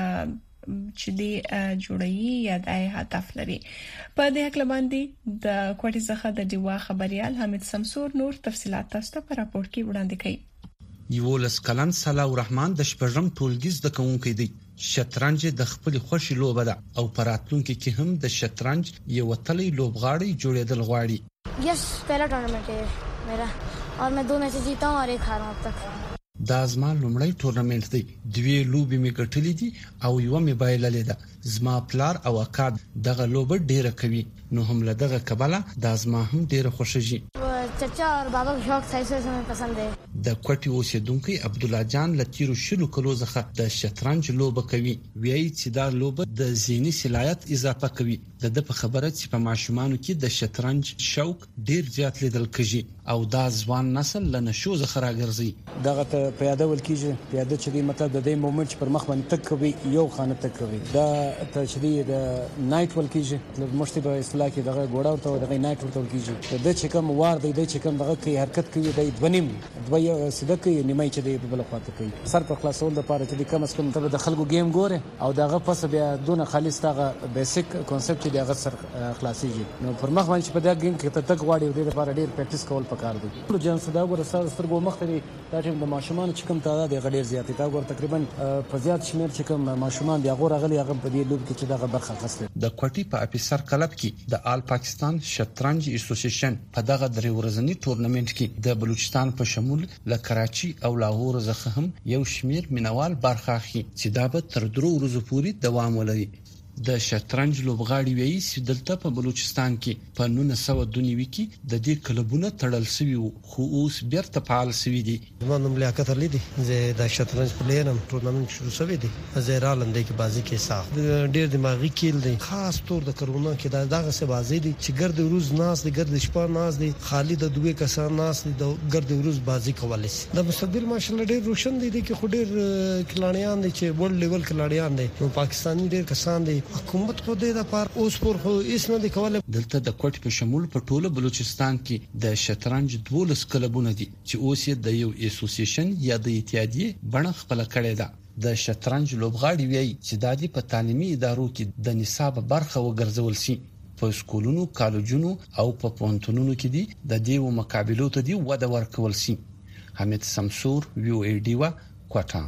چې دی جوړي یا د هدف لري. په دې حق باندې د کوټې څخه د دیوا خبريال حمید سمسور نور تفصيلات تاسو ته په راپور کې وړاندې کوي. یولس کلن صلاح الرحمن د شپږم ټولګیز د کوونکې دی. شطرنج د خپل خوشي لوبه ده او پراتلونکو کې هم د شطرنج یو تلې لوبغاړي جوړېدل غواړي. यस पहला टूर्नामेंट है मेरा और मैं 2 मैच जीता हूं और 1 हारा हूं अब तक. دا زما لومړی ټورنمنت دی. 2 لوبې مې ګټلې دي او یو مې بایللې ده. زما پلار او اکاد دغه لوبه ډیره کوي نو هم له دغه کبله دا زما هم ډیره خوشحالي. چچا اور بابا کا شوق تھا اسے ہمیں پسند ہے. د کوټي اوسیدونکو عبد الله جان لتیرو شلو کلو څخه د شطرنج لوبه کوي. وایي چې دا لوبه د ذهني صلاحیت اضافه کوي. د په خبره چې په ماشومانو کې د شطرنج شوق ډیر زیات لیدل کیږي او دا ځوان نسل لنه شو زخه راګرځي. دغه ته پیاده ولکیږي. پیاده چې دی مطلب د دې مومنت پر مخ باندې تک کوي یو خانه تک کوي. دا ته چې دی د نایټ ولکیږي. مطلب مشتي په اصطلاح کې دغه ګوډه ورته دغه نایټ ورته ولکیږي. د چې کوم وار دی چې کوم دغه کوي حرکت کوي د دونیم دوی سیده کوي نیمه چې دی بل خواته کوي. سر په خلاصول د پاره چې کم از کم ته د خلکو گیم ګوره او دغه پس بیا دونه خالص دغه بیسیک کانسپټ دی هغه سر خلاصيږي. نو پر مخ باندې په دا گیم کې ته تک واړی د لپاره ډیر پریکټیس کول پکار دی. ټول جن صدا ور سترګو مخ ته دا ټیم د ماشومان چې کوم تعداد غډیر زیات تا ور تقریبا په زیات شمیر چې کوم ماشومان دی غوړه غلي هغه په دې لوب کې چې دغه برخه اخیسته. د کوټي په افیسر کلب کې د آل پاکستان شطرنج اسوسییشن په دغه درې ورځنی ټورنمنت کې د بلوچستان په شمول له کراچي او لاهور څخه هم یو شمیر مینوال برخه اخلي چې دا به تر 3 ورځې پورې دوام ولري. د شطرنج لوبغاړي وایي چې دلته په بلوچستان کې په 1992 کې د دې کلبونه تړل شوی خو اوس بیرته فعال شوی دي. زما نوم لیاقت علي دی. زه د شطرنج پلیر ام. ټورنمنت شروع شوی دی. زه رالندې کې بازی کې ساخ ډیر دماغي کېل دی. خاص طور د کرونا کې دغه څه بازی دي چې ګرد روز ناس دي ګرد شپه ناس دي خالی د دوه کسان ناس دي د ګرد روز بازی کولای شي. د مستقبل ماشاءالله ډیر روشن دي کې خو ډیر کلاړیان دي چې ورلد لیول کلاړیان دي. نو پاکستاني ډیر کسان دي. حکومت خو دې د پار اوس پر خو هیڅ نه دی کولای. دلته د کوټ په شمول په ټوله بلوچستان کې د شطرنج 12 کلبونه دي چې اوس یې د یو اسوسییشن یا د اتحادیه بڼه خپل کړې ده. د شطرنج لوبغاړي وایي چې د دې په تعلیمي ادارو کې د نصاب برخه وګرځول شي. په سکولونو، کالجونو او په پوهنتونونو کې دي د دې مقابلو ته دی وده ورکول شي. حمید سمسور، وی او ای ډیوا، کوټه.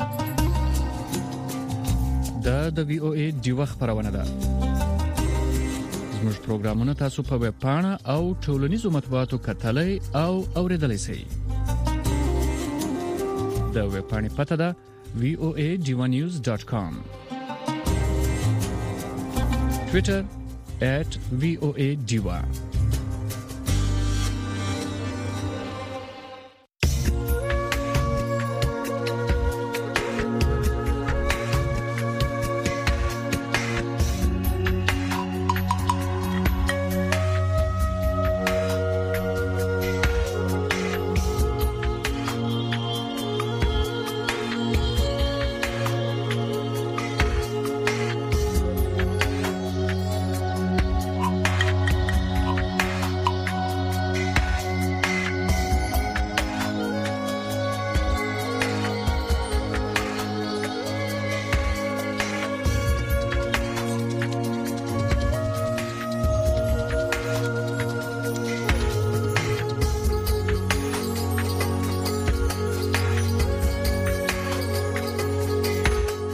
د وی او ای ډیوا خبرونه ده. زموږ پروګرامونه تاسو په ویب پاڼه او ټولنیزو مطبوعاتو کتلای او اوریدلای شئ. د ویب پاڼې پته ده voadivanews.com. Twitter @voadiva